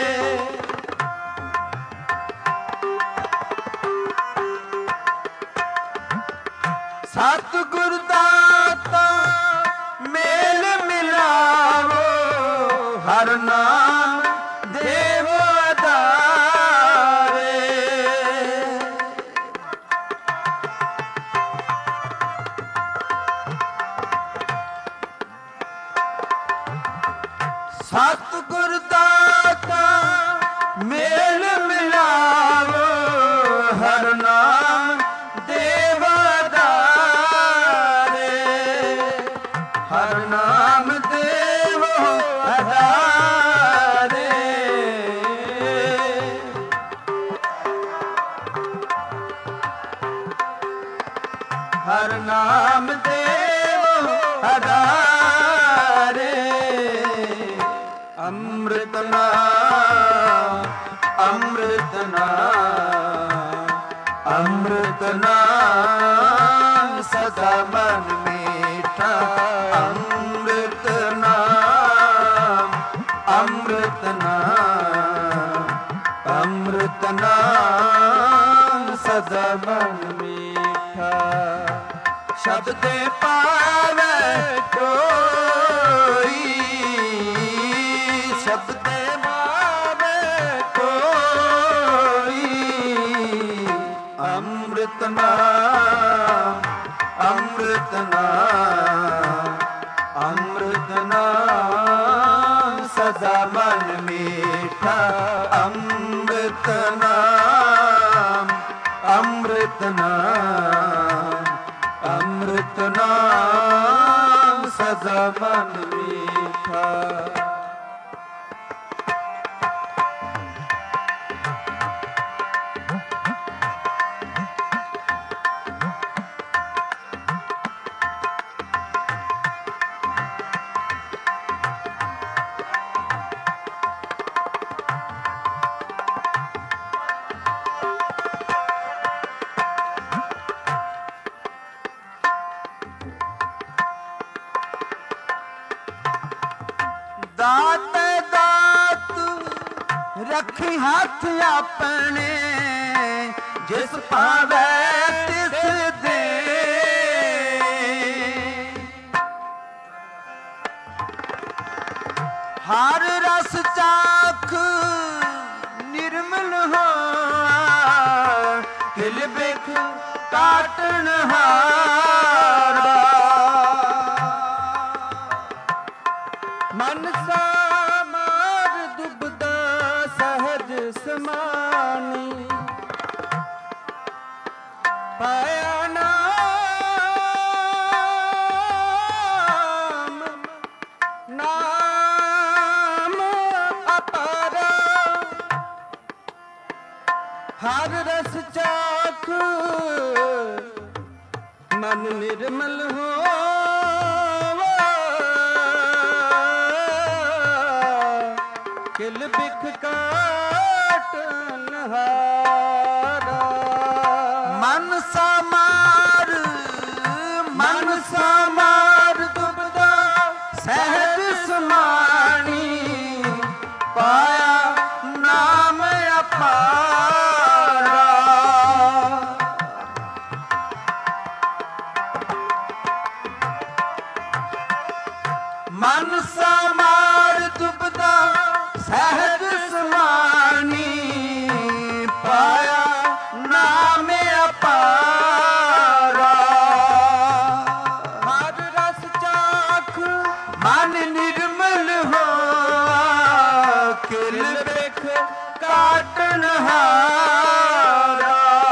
ਸਤਿਗੁਰ ਦਾਤਾ ਮੇਲ ਮਿਲਾਵੋ ਹਰ ਨਾਮ ਦੇਵੋ ਆਧਾਰੇ ਸਤਿਗੁਰ ਦਾਤਾ ਮੇਲ ਮਿਲਾਵੋ ਹਰ ਨਾਮ ਦੇਵ ਆਧਾਰੇ ਹਰ ਨਾਮ ਦੇਵ ਆਧਾਰੇ ਹਰ ਨਾਮ ਦੇਵ ਆਧਾਰੇ ਅੰਮ੍ਰਿਤ ਨਾਮ ਅੰਮ੍ਰਿਤ ਨਾਮ ਅੰਮ੍ਰਿਤ ਨਾਮ ਸਦਾ ਮਨ ਮੀਠਾ ਅੰਮ੍ਰਿਤ ਨਾਮ ਅੰਮ੍ਰਿਤ ਨਾਮ ਅੰਮ੍ਰਿਤ ਨਾਮ ਸਦਾ ਮਨ ਮੀਠਾ ਸ਼ਬਦੇ ਪਾਵੇ ਕੋਈ ਸ਼ਬਦੇ ਪਾਵੇ ਕੋਈ ਅੰਮ੍ਰਿਤ ਨਾਮ ਅੰਮ੍ਰਿਤ ਨਾਮ ਅੰਮ੍ਰਿਤ ਨਾਮ ਸਦਾ ਮਨ ਮੀਠਾ ਅੰਮ੍ਰਿਤ ਨਾਮ ਅੰਮ੍ਰਿਤ ਨਾਮ ਅੰਮ੍ਰਿਤ ਨਾਮ ਸਦਾ ਮਨ ਮੀਠਾ। ਦਾਤ ਦਾਤ ਰੱਖੀ ਹੱਥ ਆਪਣੇ ਜਿਸ ਪਾਵੈ ਤਿਸ ਦੇ ਹਰ ਰਸ ਚਾਖ ਨਿਰਮਲ ਹੋਆ ਕਿਲ ਬਿਖ ਕਾਟਣ ਹਾਰਾ ਮਨ ਸਾਮਾਰ ਦੁਬਦਾ ਸਹਜ ਸਮਾਨੀ ਪਾਇਆ ਨਾਮ ਨਾਮ ਅਪਾਰਾ ਹਰ ਰਸ ਚਾਖ ਮਨ ਨਿਰਮਲ ਹੋਵਾ ਕਿਲ ਬਿਖ ਕਾਟਨ ਹਾਰਾ ਮਨ ਸਮਾਰ ਦੁਬਦਾ ਸਹਿਜ ਸਮਾਣੀ ਪਾਇਆ ਨਾਮ ਅਪਾਰਾ ਮਨ ਸਮਾਰ ਦੁਬਦਾ ਸਹਿਜ ਸਮਾਣੀ ਪਾਇਆ ਨਾਮ ਅਪਾਰਾ ਹਰ ਰਸ ਚਾਖ ਮਨ ਨਿਰਮਲ ਹੋਆ ਕਿਲ ਬਿਖ ਕਾਟਣ ਹਾਰਾ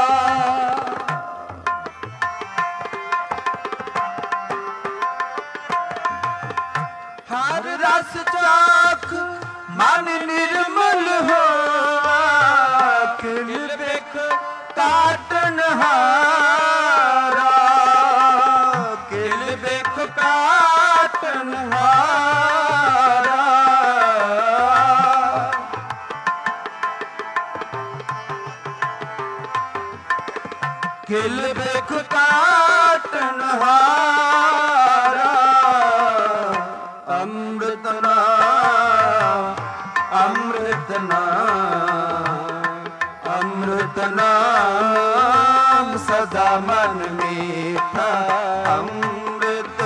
ਹਰ ਰਸ ਚਾਖ ਮਨ ਨਿਰਮਲ ਹੋਆ ਕਿਲ ਬਿਖ ਕਾਟਣ ਹਾਰਾ ਕਿਲ ਬਿਖ ਕਾਟਣ ਹਾਰਾ ਕਿਲ ਬਿਖ ਕਾਟਣ ਹਾਰਾ ਅੰਮ੍ਰਿਤ ਨਾਮ ਅੰਮ੍ਰਿਤ ਨਾਮ ਅੰਮ੍ਰਿਤ ਨਾਮ ਸਦਾ ਮਨ ਮੀਠਾ ਅੰਮ੍ਰਿਤ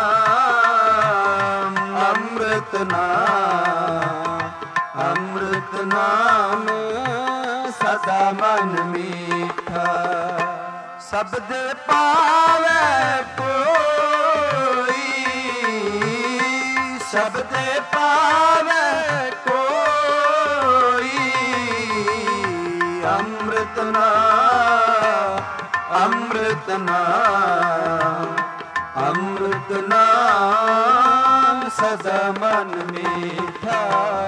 ਨਾਮ ਅੰਮ੍ਰਿਤ ਨਾਮ ਅੰਮ੍ਰਿਤ ਨਾਮ ਸਦਾ ਮਨ ਮੀਠਾ ਸ਼ਬਦ ਪਾਵੇ ਕੋਈ ਸ਼ਬਦ ਪਾਵੇ ਕੋਈ ਅੰਮ੍ਰਿਤ ਨਾਮ ਅੰਮ੍ਰਿਤ ਨਾਮ ਅੰਮ੍ਰਿਤ ਨਾਮ ਸਦਾ ਮਨ ਮੀਠਾ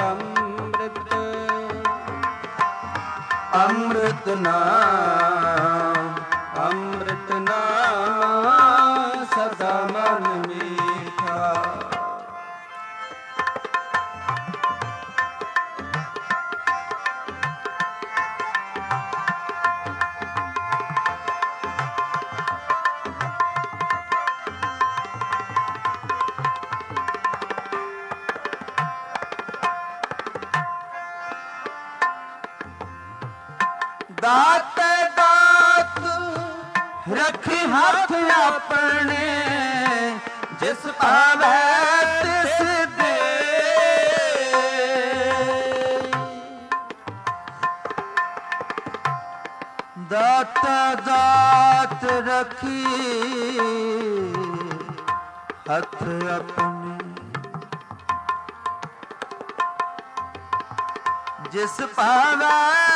ਅੰਮ੍ਰਿਤ ਨਾਮ ਅੰਮ੍ਰਿਤ ਨਾਮ ਸਦਾ ਮਨ ਮੀਠਾ। ਦਾਤ ਦਾਤ ਰੱਖੀ ਹੱਥ ਆਪਣੇ ਜਿਸ ਪਾਵੈ ਤਿਸ ਦੇ ਦਾਤ ਦਾਤ ਰੱਖੀ ਹੱਥ ਆਪਣੇ ਜਿਸ ਪਾਵੈ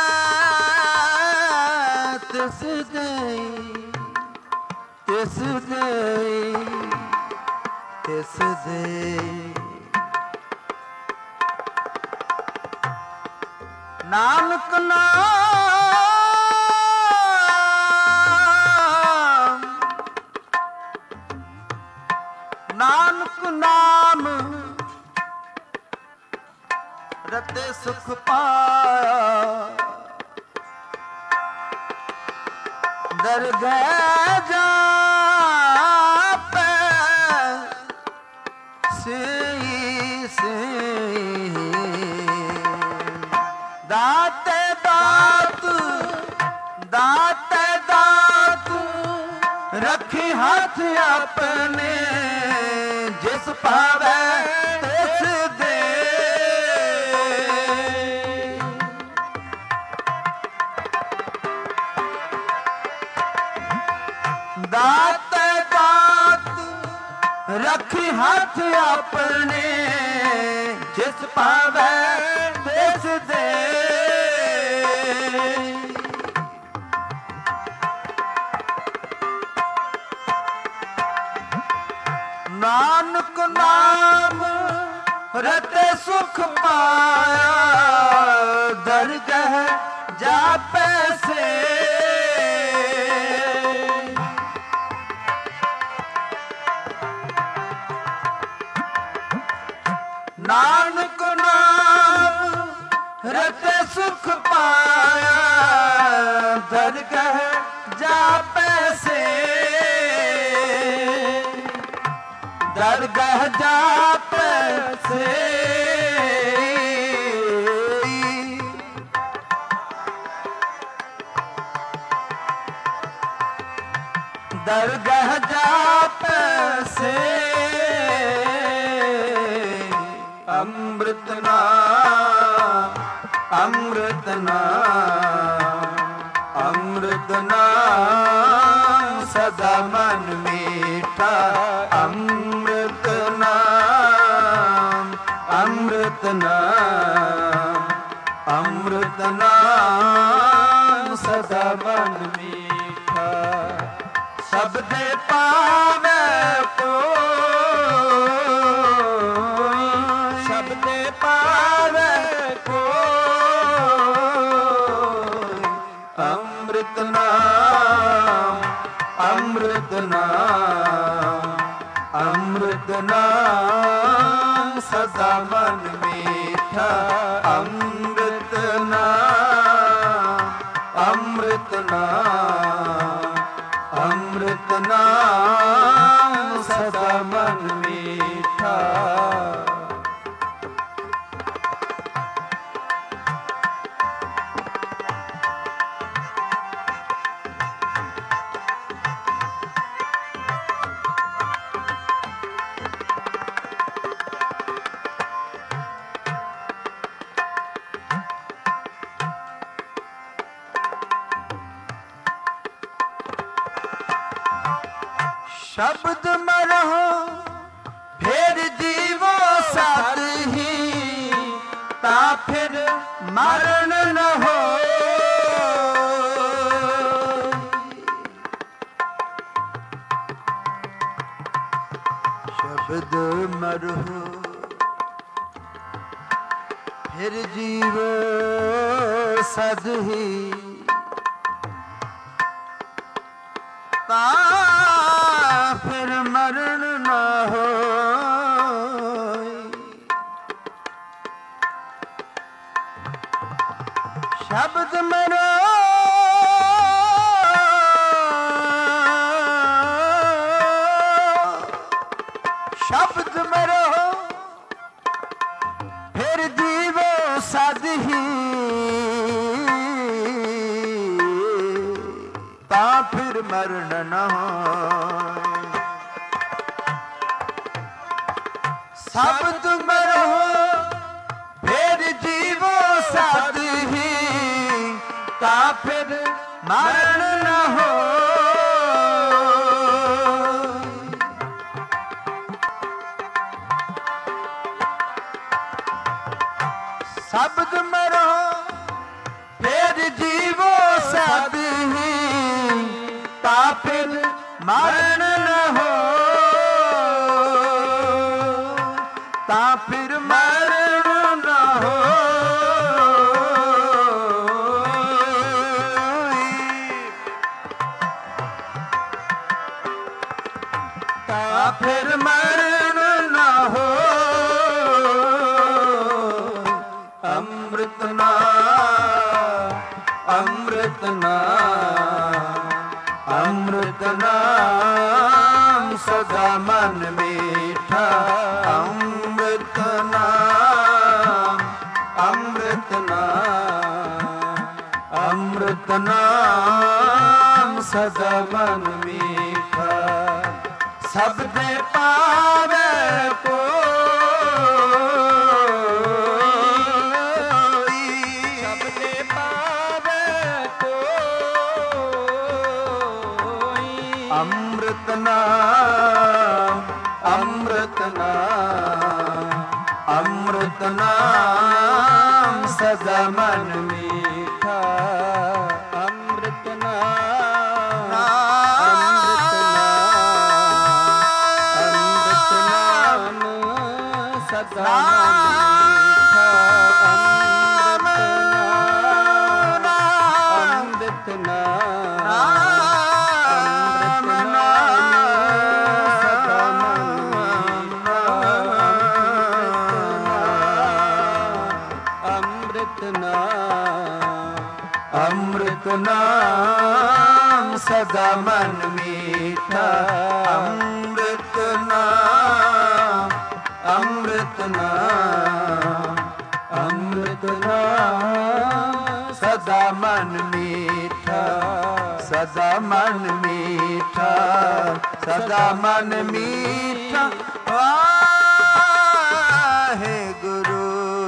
ਤਿਸ ਦੇਈ, ਤਿਸ ਦੇਈ, ਤਿਸ ਦੇਈ। ਨਾਨਕ ਨਾਮ, ਨਾਨਕ ਨਾਮ ਰਤੇ ਸੁਖ ਪਾਇਆ, ਦਰਗਹਿ ਜਾਪੈ ਸਈ ਸਈ। ਦਾਤੇ ਦਾਤ, ਦਾਤੇ ਦਾਤ ਰੱਖੀ ਹੱਥ ਆਪਣੇ, ਜਿਸ ਪਾਵੈ ਤਿਸ ਦੇ। ਦਾਤੇ ਦਾਤ ਰੱਖੀ ਹੱਥ ਆਪਣੇ, ਜਿਸ ਪਾਵੈ ਤਿਸ ਦੇ। ਨਾਨਕ ਨਾਮ ਰਤੇ ਸੁਖ ਪਾਇਆ, ਦਰਗਹਿ ਜਾਪੈ ਸੇ। ਨਾਨਕ ਨਾਮ ਰਤੇ ਸੁਖ ਪਾਇਆ, ਦਰਗਹਿ ਜਾਪੈ ਸੇ। ਦਰਗਹਿ ਜਾਪੈ ਸੇ। ਦਰਗਹਿ ਜਾਪੈ ਸੇ। ਅੰਮ੍ਰਿਤ ਨਾਮ, ਅੰਮ੍ਰਿਤ ਨਾਮ, ਅੰਮ੍ਰਿਤ ਨਾਮ ਸਦਾ ਮਨ ਮੀਠਾ। ਅੰਮ੍ਰਿਤ ਨਾਮ, ਅੰਮ੍ਰਿਤ ਨਾਮ, ਅੰਮ੍ਰਿਤ ਨਾਮ ਸਦਾ ਮਨ ਮੀਠਾ। ਸਬਦੇ ਪਾਵੈ ਕੋਈ, ਸਬਦੇ ਪਾਵੈ ਕੋਈ। ਅੰਮ੍ਰਿਤ ਨਾਮ, ਅੰਮ੍ਰਿਤ ਨਾਮ, ਅੰਮ੍ਰਿਤ ਨਾਮ ਸਦਾ ਮਨ ਮੀਠਾ। ਅੰਮ੍ਰਿਤ ਨਾਮ, ਅੰਮ੍ਰਿਤ ਨਾਮ, ਅੰਮ੍ਰਿਤ ਨਾਮ ਸਦਾ ਮਨ ਮੀਠਾ। ਸ਼ਬਦ ਮਰਹੁ ਫਿਰ ਜੀਵੋ ਸਤ ਹੀ, ਤਾਂ ਫਿਰ ਮਰਨ ਨ ਹੋਇ। ਸ਼ਬਦ ਮਰਹੁ ਫਿਰ ਜੀਵੋ ਸਤ ਹੀ, ਤਾਂ ਫਿਰ ਮਰਨ ਨ ਹੋਇ। ਸ਼ਬਦ ਮਰੋ ਸ਼ਬਦ ਮਰੋ ਫਿਰ ਜੀਵੋ ਸਦ ਹੀ, ਤਾਂ ਫਿਰ ਮਰਨ ਨ ਹੋਇ। ਸ਼ਬਦ ਮਰੋ ਫਿਰ ਜੀਵੋ ਸਦ ਹੀ, ਤਾਂ ਫਿਰ ਮਰਨ ਨ ਹੋਇ। ਸ਼ਬਦ ਮਰੋ ਤਾਂ ਫਿਰ ਮਰਨ ਨ ਹੋ, ਤਾਂ ਫਿਰ ਮਰਨ ਨ ਹੋ। ਤਾਂ ਫਿਰ ਮਰਨ ਨ ਹੋ। ਅੰਮ੍ਰਿਤ ਨਾਮ ਅੰਮ੍ਰਿਤ ਨਾਮ ਅੰਮ੍ਰਿਤ ਨਾਮ ਸਦਾ ਮਨ ਮੀਠਾ। ਅੰਮ੍ਰਿਤ ਨਾਮ ਅੰਮ੍ਰਿਤ ਨਾਮ ਅੰਮ੍ਰਿਤ ਨਾਮ ਸਦਾ ਮਨ ਮੀਠਾ। ਸਭ ਦੇ ਪਾਵੇ ਕੋਈ, ਸਭ ਦੇ ਪਾਵੇ ਕੋਈ। ਅੰਮ੍ਰਿਤ ਨਾਮ ਅੰਮ੍ਰਿਤ ਨਾਮ ਅੰਮ੍ਰਿਤ ਨਾਮ ਸਦਾ ਮਨ ਮੀਠਾ। ਅੰਮ੍ਰਿਤ ਨਾਮ ਅੰਮ੍ਰਿਤ ਨਾਮ ਸਦਾ ਅੰਮ੍ਰਿਤ ਨਾਮ ਅੰਮ੍ਰਿਤ ਨਾਮ ਸਦਾ ਮਨ ਮੀਠਾ। ਅੰਮ੍ਰਿਤ ਨਾਮ ਅੰਮ੍ਰਿਤ ਨਾਮ ਅੰਮ੍ਰਿਤ ਨਾਮ ਸਦਾ ਮਨ ਮੀਠਾ। ਸਦਾ ਮਨ ਮੀਠਾ ਸਦਾ ਮਨ ਮੀਠਾ। ਵਾਹਿਗੁਰੂ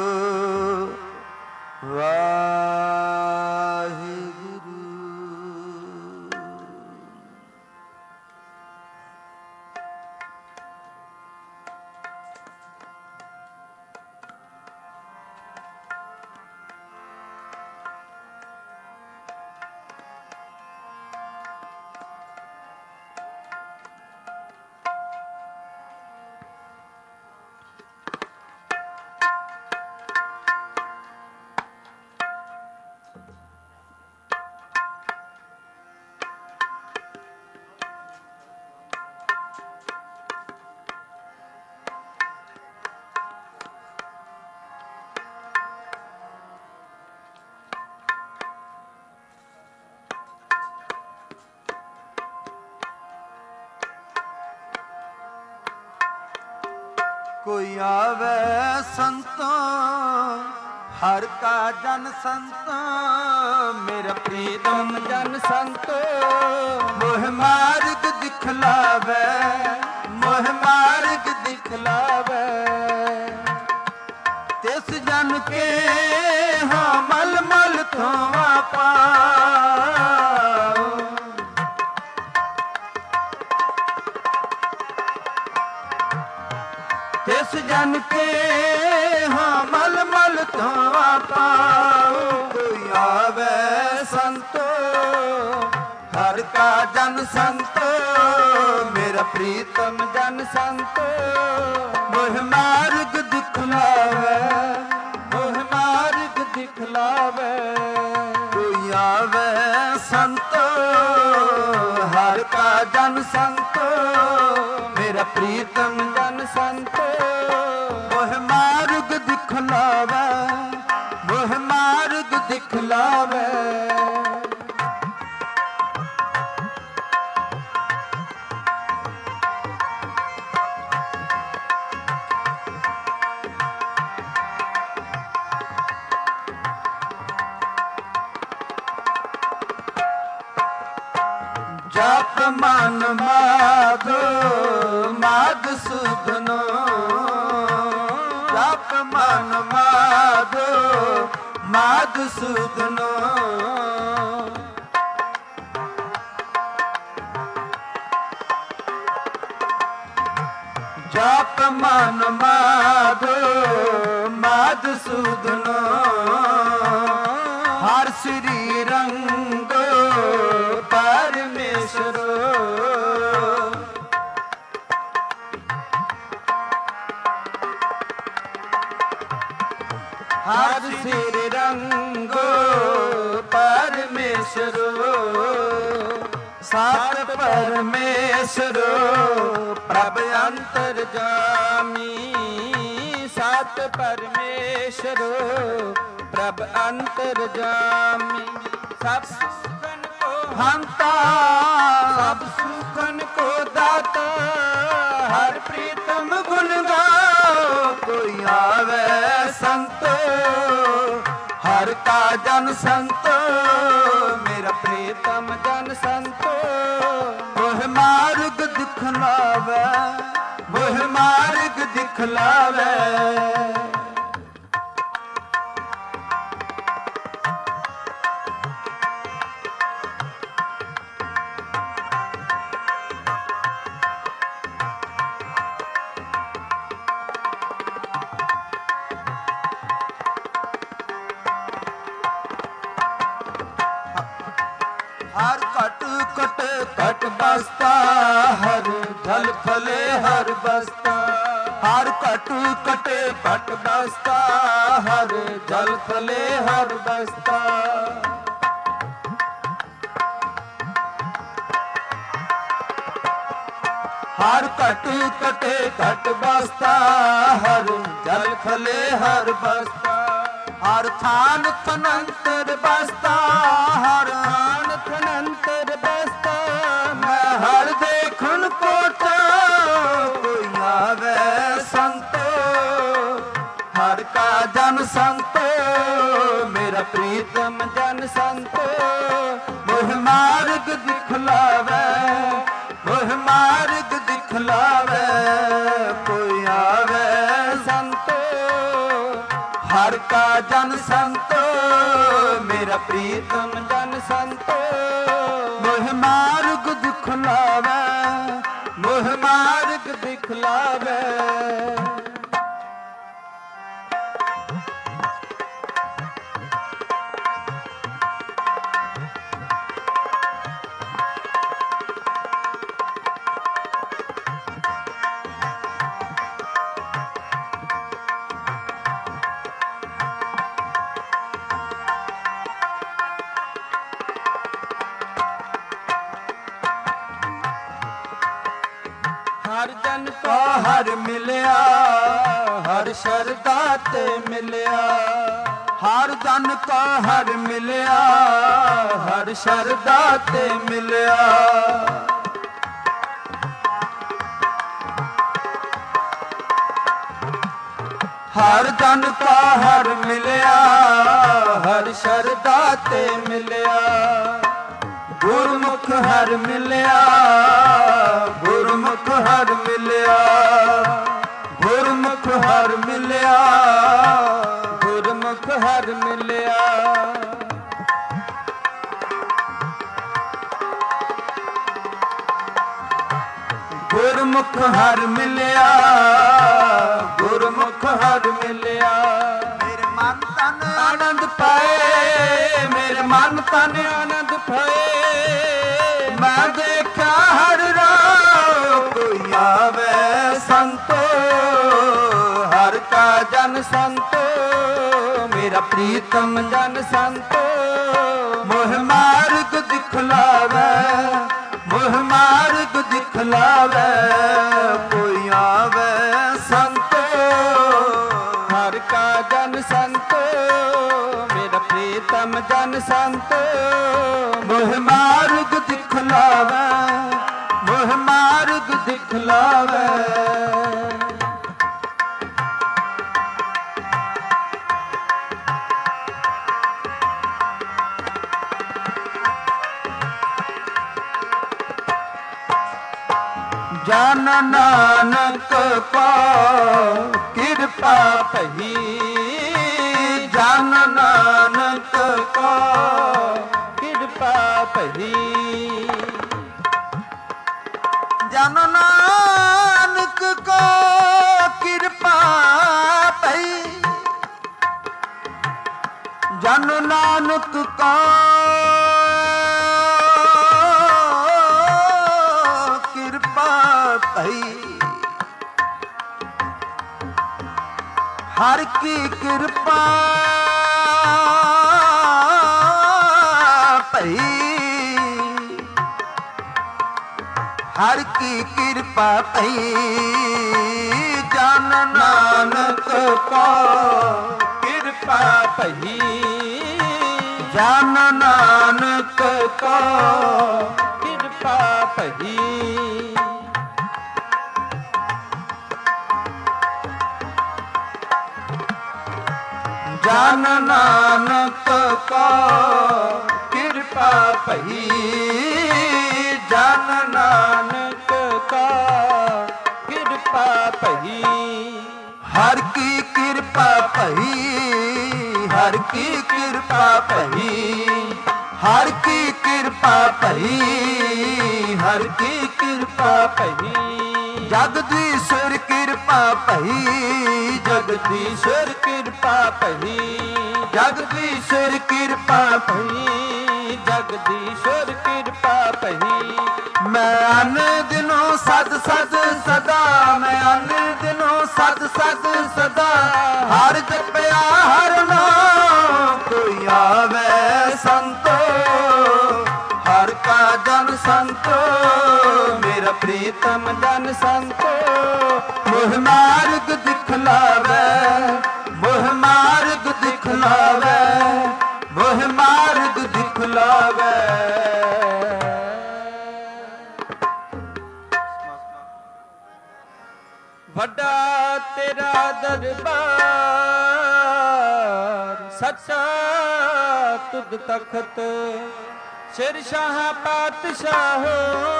ਕੋਈ ਆਵੇ ਸੰਤੋਂ ਹਰ ਕਾ ਜਨ ਸੰਤੋਂ। ਮੇਰਾ ਪ੍ਰੀਤਮ ਜਨ ਸੰਤੋਂ ਮੋਹ ਮਾਰਗ ਦਿਖਲਾਵੇ ਮੋਹ ਮਾਰਗ ਦਿਖਲਾਵੇ। ਤਿਸ ਜਨ ਕੇ ਹਾਂ ਮਲ ਮਲ ਥੋਵਾ ਪਾਉ। ਤਿਸ ਜਨ ਕੇ ਹਾਂ ਮਲ ਮਲ ਧੋਵਾ ਪਾਉ। ਕੋਈ ਆਵੇ ਸੰਤੋ ਹਰ ਕਾ ਜਨ ਸੰਤੋ। ਮੇਰਾ ਪ੍ਰੀਤਮ ਜਨ ਸੰਤੋ ਮੋਹ ਮਾਰਗ ਦਿਖਲਾਵੇ ਮੋਹ ਮਾਰਗ ਦਿਖਲਾਵੇ। ਕੋਈ ਆਵੇ ਸੰਤੋ ਹਰ ਕਾ ਜਨ ਸੰਤੋ। ਮੇਰਾ ਪ੍ਰੀਤਮ ਜਨ ਸੰਤੋ ਮੋਹ ਮਾਰਗ ਦਿਖਲਾਵੇ ਮੋਹ ਮਾਰਗ ਦਿਖਲਾਵੇ। ਜਪ ਮਨ ਮਾਧੋ ਮਾਧ ਸੁਧਨੋ। ਜਪ ਮਨ ਮਾਧੋ ਮਾਧ ਸੁਧਨੋ। ਜਪ ਮਨ ਮਾਧੋ ਮਾਧ ਸੁਧਨੋ। ਹਰ ਸ੍ਰੀ ਰੰਗੋ ਪਰਮੇਸ਼ਰ ਸਤ ਪਰਮੇਸ਼ਰ ਪ੍ਰਭ ਅੰਤਰ ਜਾਮੀ, ਸਤ ਪਰਮੇਸ਼ਰ ਪ੍ਰਭ ਅੰਤਰ ਜਾਮੀ। ਸਭ ਸੁਖਨ ਕੋ ਹੰਤਾ ਸਭ ਸੁਖਨ ਕੋ ਦਾਤਾ, ਹਰ ਪ੍ਰੀਤਮ ਗੁਣ ਗਾਓ ਕੋਈ ਆਵੇ ਸੰਤੋ, ਹਰ ਕਾ ਜਨ ਸੰਤੋ ਮੇਰਾ ਪ੍ਰੀਤਮ ਜਨ ਸੰਤੋ। ਮੋਹ ਮਾਰਗ ਦਿਖਲਾਵੇ, ਮੋਹ ਮਾਰਗ ਦਿਖਲਾਵੇ। ਹਰ ਘਟ ਘਟ ਘਟ ਬਸਤਾ, ਹਰ ਜਲ ਫਲੇ ਹਰ ਬਸਤਾ। ਹਰ ਘਟ ਘਟ ਘਟ ਬਸਤਾ, ਹਰ ਜਲ ਫਲੇ ਹਰ ਬਸਤਾ। ਹਰ ਘਟ ਘਟ ਘਟ ਬਸਤਾ, ਹਰ ਜਲ ਫਲੇ ਹਰ ਬਸਤਾ। ਹਰ ਥਾਨ ਤਨੰਤਰ ਬਸਤਾ, ਹਰ ਥਾਨ ਅਨੰਤਰ ਬਸਤਾ। ਮੈਂ ਹਰ ਦੇਖਣ ਕੋ ਚਾਉ ਕੋਈ ਆਵੇ ਸੰਤੋ, ਹਰ ਕਾ ਜਨ ਸੰਤੋ ਮੇਰਾ ਪ੍ਰੀਤਮ ਜਨ ਸੰਤੋ। ਮੋਹ ਮਾਰਗ ਦਿਖਲਾਵੇ, ਮੋਹ ਮਾਰਗ ਦਿਖਲਾਵੇ। ਕੋਈ ਆਵੇ ਸੰਤੋ ਹਰ ਕਾ ਜਨ ਸੰਤੋ ਮੇਰਾ ਪ੍ਰੀਤਮ ਜਨ ਸੰਤੋ। ਮੋਹ ਮਾਰਗ ਦਿਖਲਾਵੇ, ਮੋਹ ਮਾਰਗ ਦਿਖਲਾਵੇ। ਹਰ ਜਨ ਕੋ ਹਰ ਮਿਲਿਆ, ਹਰ ਸ਼ਰਧਾ ਤੇ ਮਿਲਿਆ। ਹਰ ਜਨ ਕਾ ਹਰ ਮਿਲਿਆ, ਹਰ ਸ਼ਰਧਾ ਤੇ ਮਿਲਿਆ। ਹਰ ਜਨ ਕਾ ਹਰ ਮਿਲਿਆ, ਹਰ ਸ਼ਰਧਾ ਤੇ ਮਿਲਿਆ। ਗੁਰਮੁਖ ਹਰ ਮਿਲਿਆ, ਗੁਰਮੁਖ ਹਰ ਮਿਲਿਆ। ਗੁਰਮੁਖ ਹਰ ਮਿਲਿਆ, ਗੁਰਮੁਖ ਹਰ ਮਿਲਿਆ। ਗੁਰਮੁਖ ਹਰ ਮਿਲਿਆ, ਗੁਰਮੁਖ ਹਰ ਮਿਲਿਆ। ਮੇਰੇ ਮਨ ਤਨ ਆਨੰਦ ਪਾਏ, ਮੇਰੇ ਮਨ ਤਨ ਆਨੰਦ ਪਾਏ। ਮੈਂ ਦੇਖਿਆ ਹਰ ਰਾਹ ਕੋਈ ਆਵੇ ਸੰਤੋ, ਹਰ ਕਾ ਜਨ ਸੰਤੋ ਮੇਰਾ ਪ੍ਰੀਤਮ ਜਨ ਸੰਤੋ। ਮੋਹ ਮਾਰਗ ਦਿਖਲਾਵੇ, ਮੋਹ ਮਾਰਗ ਦਿਖਲਾਵੇ। ਕੋਈ ਆਵੇ ਸੰਤੋ ਹਰ ਕਾ ਜਨ ਸੰਤੋ ਮੇਰਾ ਪ੍ਰੀਤਮ ਜਨ ਸੰਤੋ। ਮੋਹ ਮਾਰਗ ਦਿਖਲਾਵੇ, ਮੋਹ ਮਾਰਗ ਦਿਖਲਾਵੇ। ਜਨ ਨਾਨਕ ਕੋ ਕਿਰਪਾ ਭਈ, ਜਨ ਨਾਨਕ ਕੋ ਕਿਰਪਾ ਭਈ। ਜਨ ਨਾਨਕ ਕੋ ਕਿਰਪਾ ਭਈ। ਜਨ ਨਾਨਕ ਕੋ ਕਿਰਪਾ ਭਈ। ਹਰ ਕੀ ਕਿਰਪਾ ਭਈ। हर की कृपा पई जन नानक को कृपा पही जन नानक को कृपा पही जन नानक को कृपा पही जन नानक का कृपा पही हर की कृपा पही हर की कृपा पही हर की कृपा पही हर की कृपा पही जगदीश्वर कृपा पही जगदीश्वर कृपा पही जगदीश्वर कृपा पही जगदीश्वर कृपा पही मैं अन दिनों सद सद सदा मैं अन दिनों सद सद सदा हर जपया हर नाम कोई आवे संतो हर का जन संतो मेरा प्रीतम जन संतो मोह मार्ग दिखलावे मोह मार्ग दिखलावे मोह मार्ग दिखलावे ਵੱਡਾ ਤੇਰਾ ਦਰਬਾਰ ਸੱਚਾ ਤੁਧ ਤਖਤ ਸਿਰ ਸ਼ਾਹ ਪਾਤਸ਼ਾਹੋ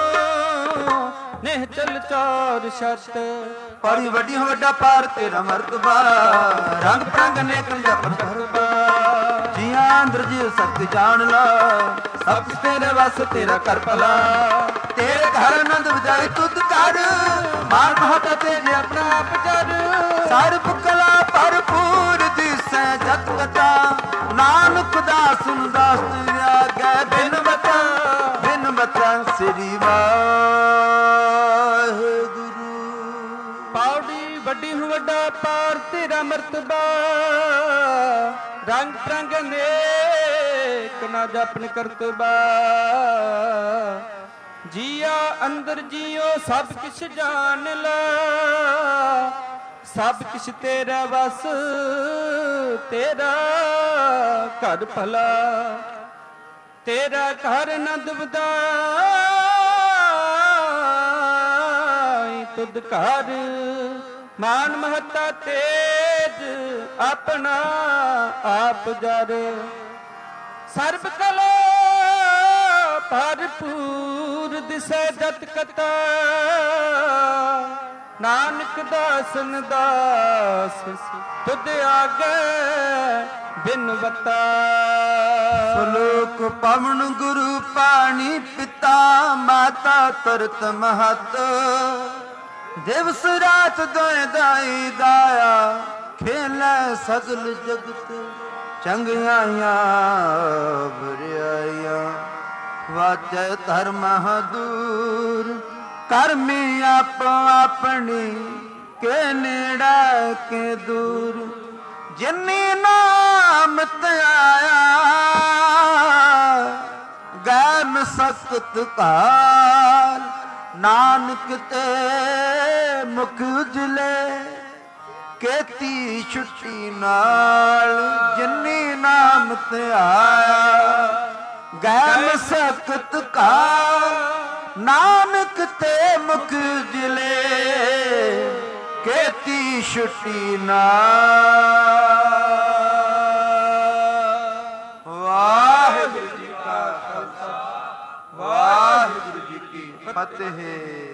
ਨਿਹਚਲ ਚੌਰ ਛਤ ਪੌੜੀ ਵੱਡੀ ਹੋ ਵੱਡਾ ਪਾਰ ਤੇਰਾ ਮਰਤਬਾ ਰੰਗ ਪ੍ਰੰਗ ਨੇਕ ਜਪ ਕਰਬਾ ਜੀਆਂ ਅੰਦਰ ਜੀ ਸਤ ਜਾਣ ਲਾ ਸਭ ਤੇਰੇ ਵਸ ਤੇਰਾ ਕਰ ਭਲਾ ਤੇਰੇ ਘਰ ਆਨੰਦ ਵਜਾਈ ਤੁਧ ਕਰ ਮਾਨ ਮਹਤਾ ਤੇ ਜੇ ਆਪਣਾ ਆਪ ਜਰ ਸਰਬ ਕਲਾ ਭਰਪੂਰ ਦਿਸੈ ਜਤ ਕਥਾ ਨਾਨਕ ਦਾਸ ਨੂੰ ਦਾਸ ਆਗੇ ਬਿਨ ਬਤਾ ਸ੍ਰੀ ਵਾਹਿਗੁਰੂ ਪੌੜੀ ਵੱਡੀ ਹੋ ਵੱਡਾ ਪਾਰ ਤੇਰਾ ਮਰਤਬਾ ਰੰਗ ਪ੍ਰੰਗ ਨੇਕ ਨਾ ਜਪਨ ਕਰਤਬਾ ਜੀਆ ਅੰਦਰ ਜੀਓ ਸਭ ਕਿਛ ਜਾਣ ਲਾ ਸਭ ਕਿਛ ਤੇਰਾ ਵਸ ਤੇਰਾ ਘਰ ਭਲਾ ਤੇਰਾ ਘਰ ਨੰਦ ਵਧਾਈ ਤੁਧ ਘਰ ਮਾਨ ਮਹੱਤਾ ਤੇਜ ਆਪਣਾ ਆਪ ਜਰ ਸਰਬ ਕਲਾ ਭਰਪੂਰ ਦਿਸੈ ਜਤ ਕਤਾ ਨਾਨਕ ਦਾਸਨ ਦਾਸ ਤੁਧ ਆਗੇ ਬਿਨਵਤਾ ਸਲੋਕ ਪਵਨ ਗੁਰੂ ਪਾਣੀ ਪਿਤਾ ਮਾਤਾ ਤਰਤ ਮਹਤ ਦਿਵਸ ਰਾਤ ਦੋਇ ਦਾਈ ਦਾਇਆ ਖੇਲੇ ਸਗਲ ਜਗਤ ਚੰਗਿਆਈਆਂ ਬਰਿਆਈਆਂ ਵਾਜੈ ਧਰਮ ਦੂਰ ਕਰਮੀ ਆਪੋ ਆਪਣੀ ਕੇ ਨੇੜਾ ਕੇ ਦੂਰ ਜਿਨੀ ਨਾਮ ਧਿਆਇਆ ਗੈਨ ਸਖਤ ਕਾਲ ਨਾਨਕ ਤੇ ਮੁਖ ਉਜਲੇ ਕੀਤੀ ਛੁੱਟੀ ਨਾਲ ਜਿਨੀ ਨਾਮ ਧਿਆਇਆ ਗੈਨ ਸਖਤ ਕਾਲ ਨਾਨਕ ਤੇ ਮੁਖ ਉਜਲੇ ਕੀਤੀ ਛੁੱਟੀ ਨਾਲ ਵਾਹਿਗੁਰੂ ਜੀ ਕਾ ਖਾਲਸਾ ਵਾਹਿਗੁਰੂ ਜੀ ਕੀ ਫਤਿਹ।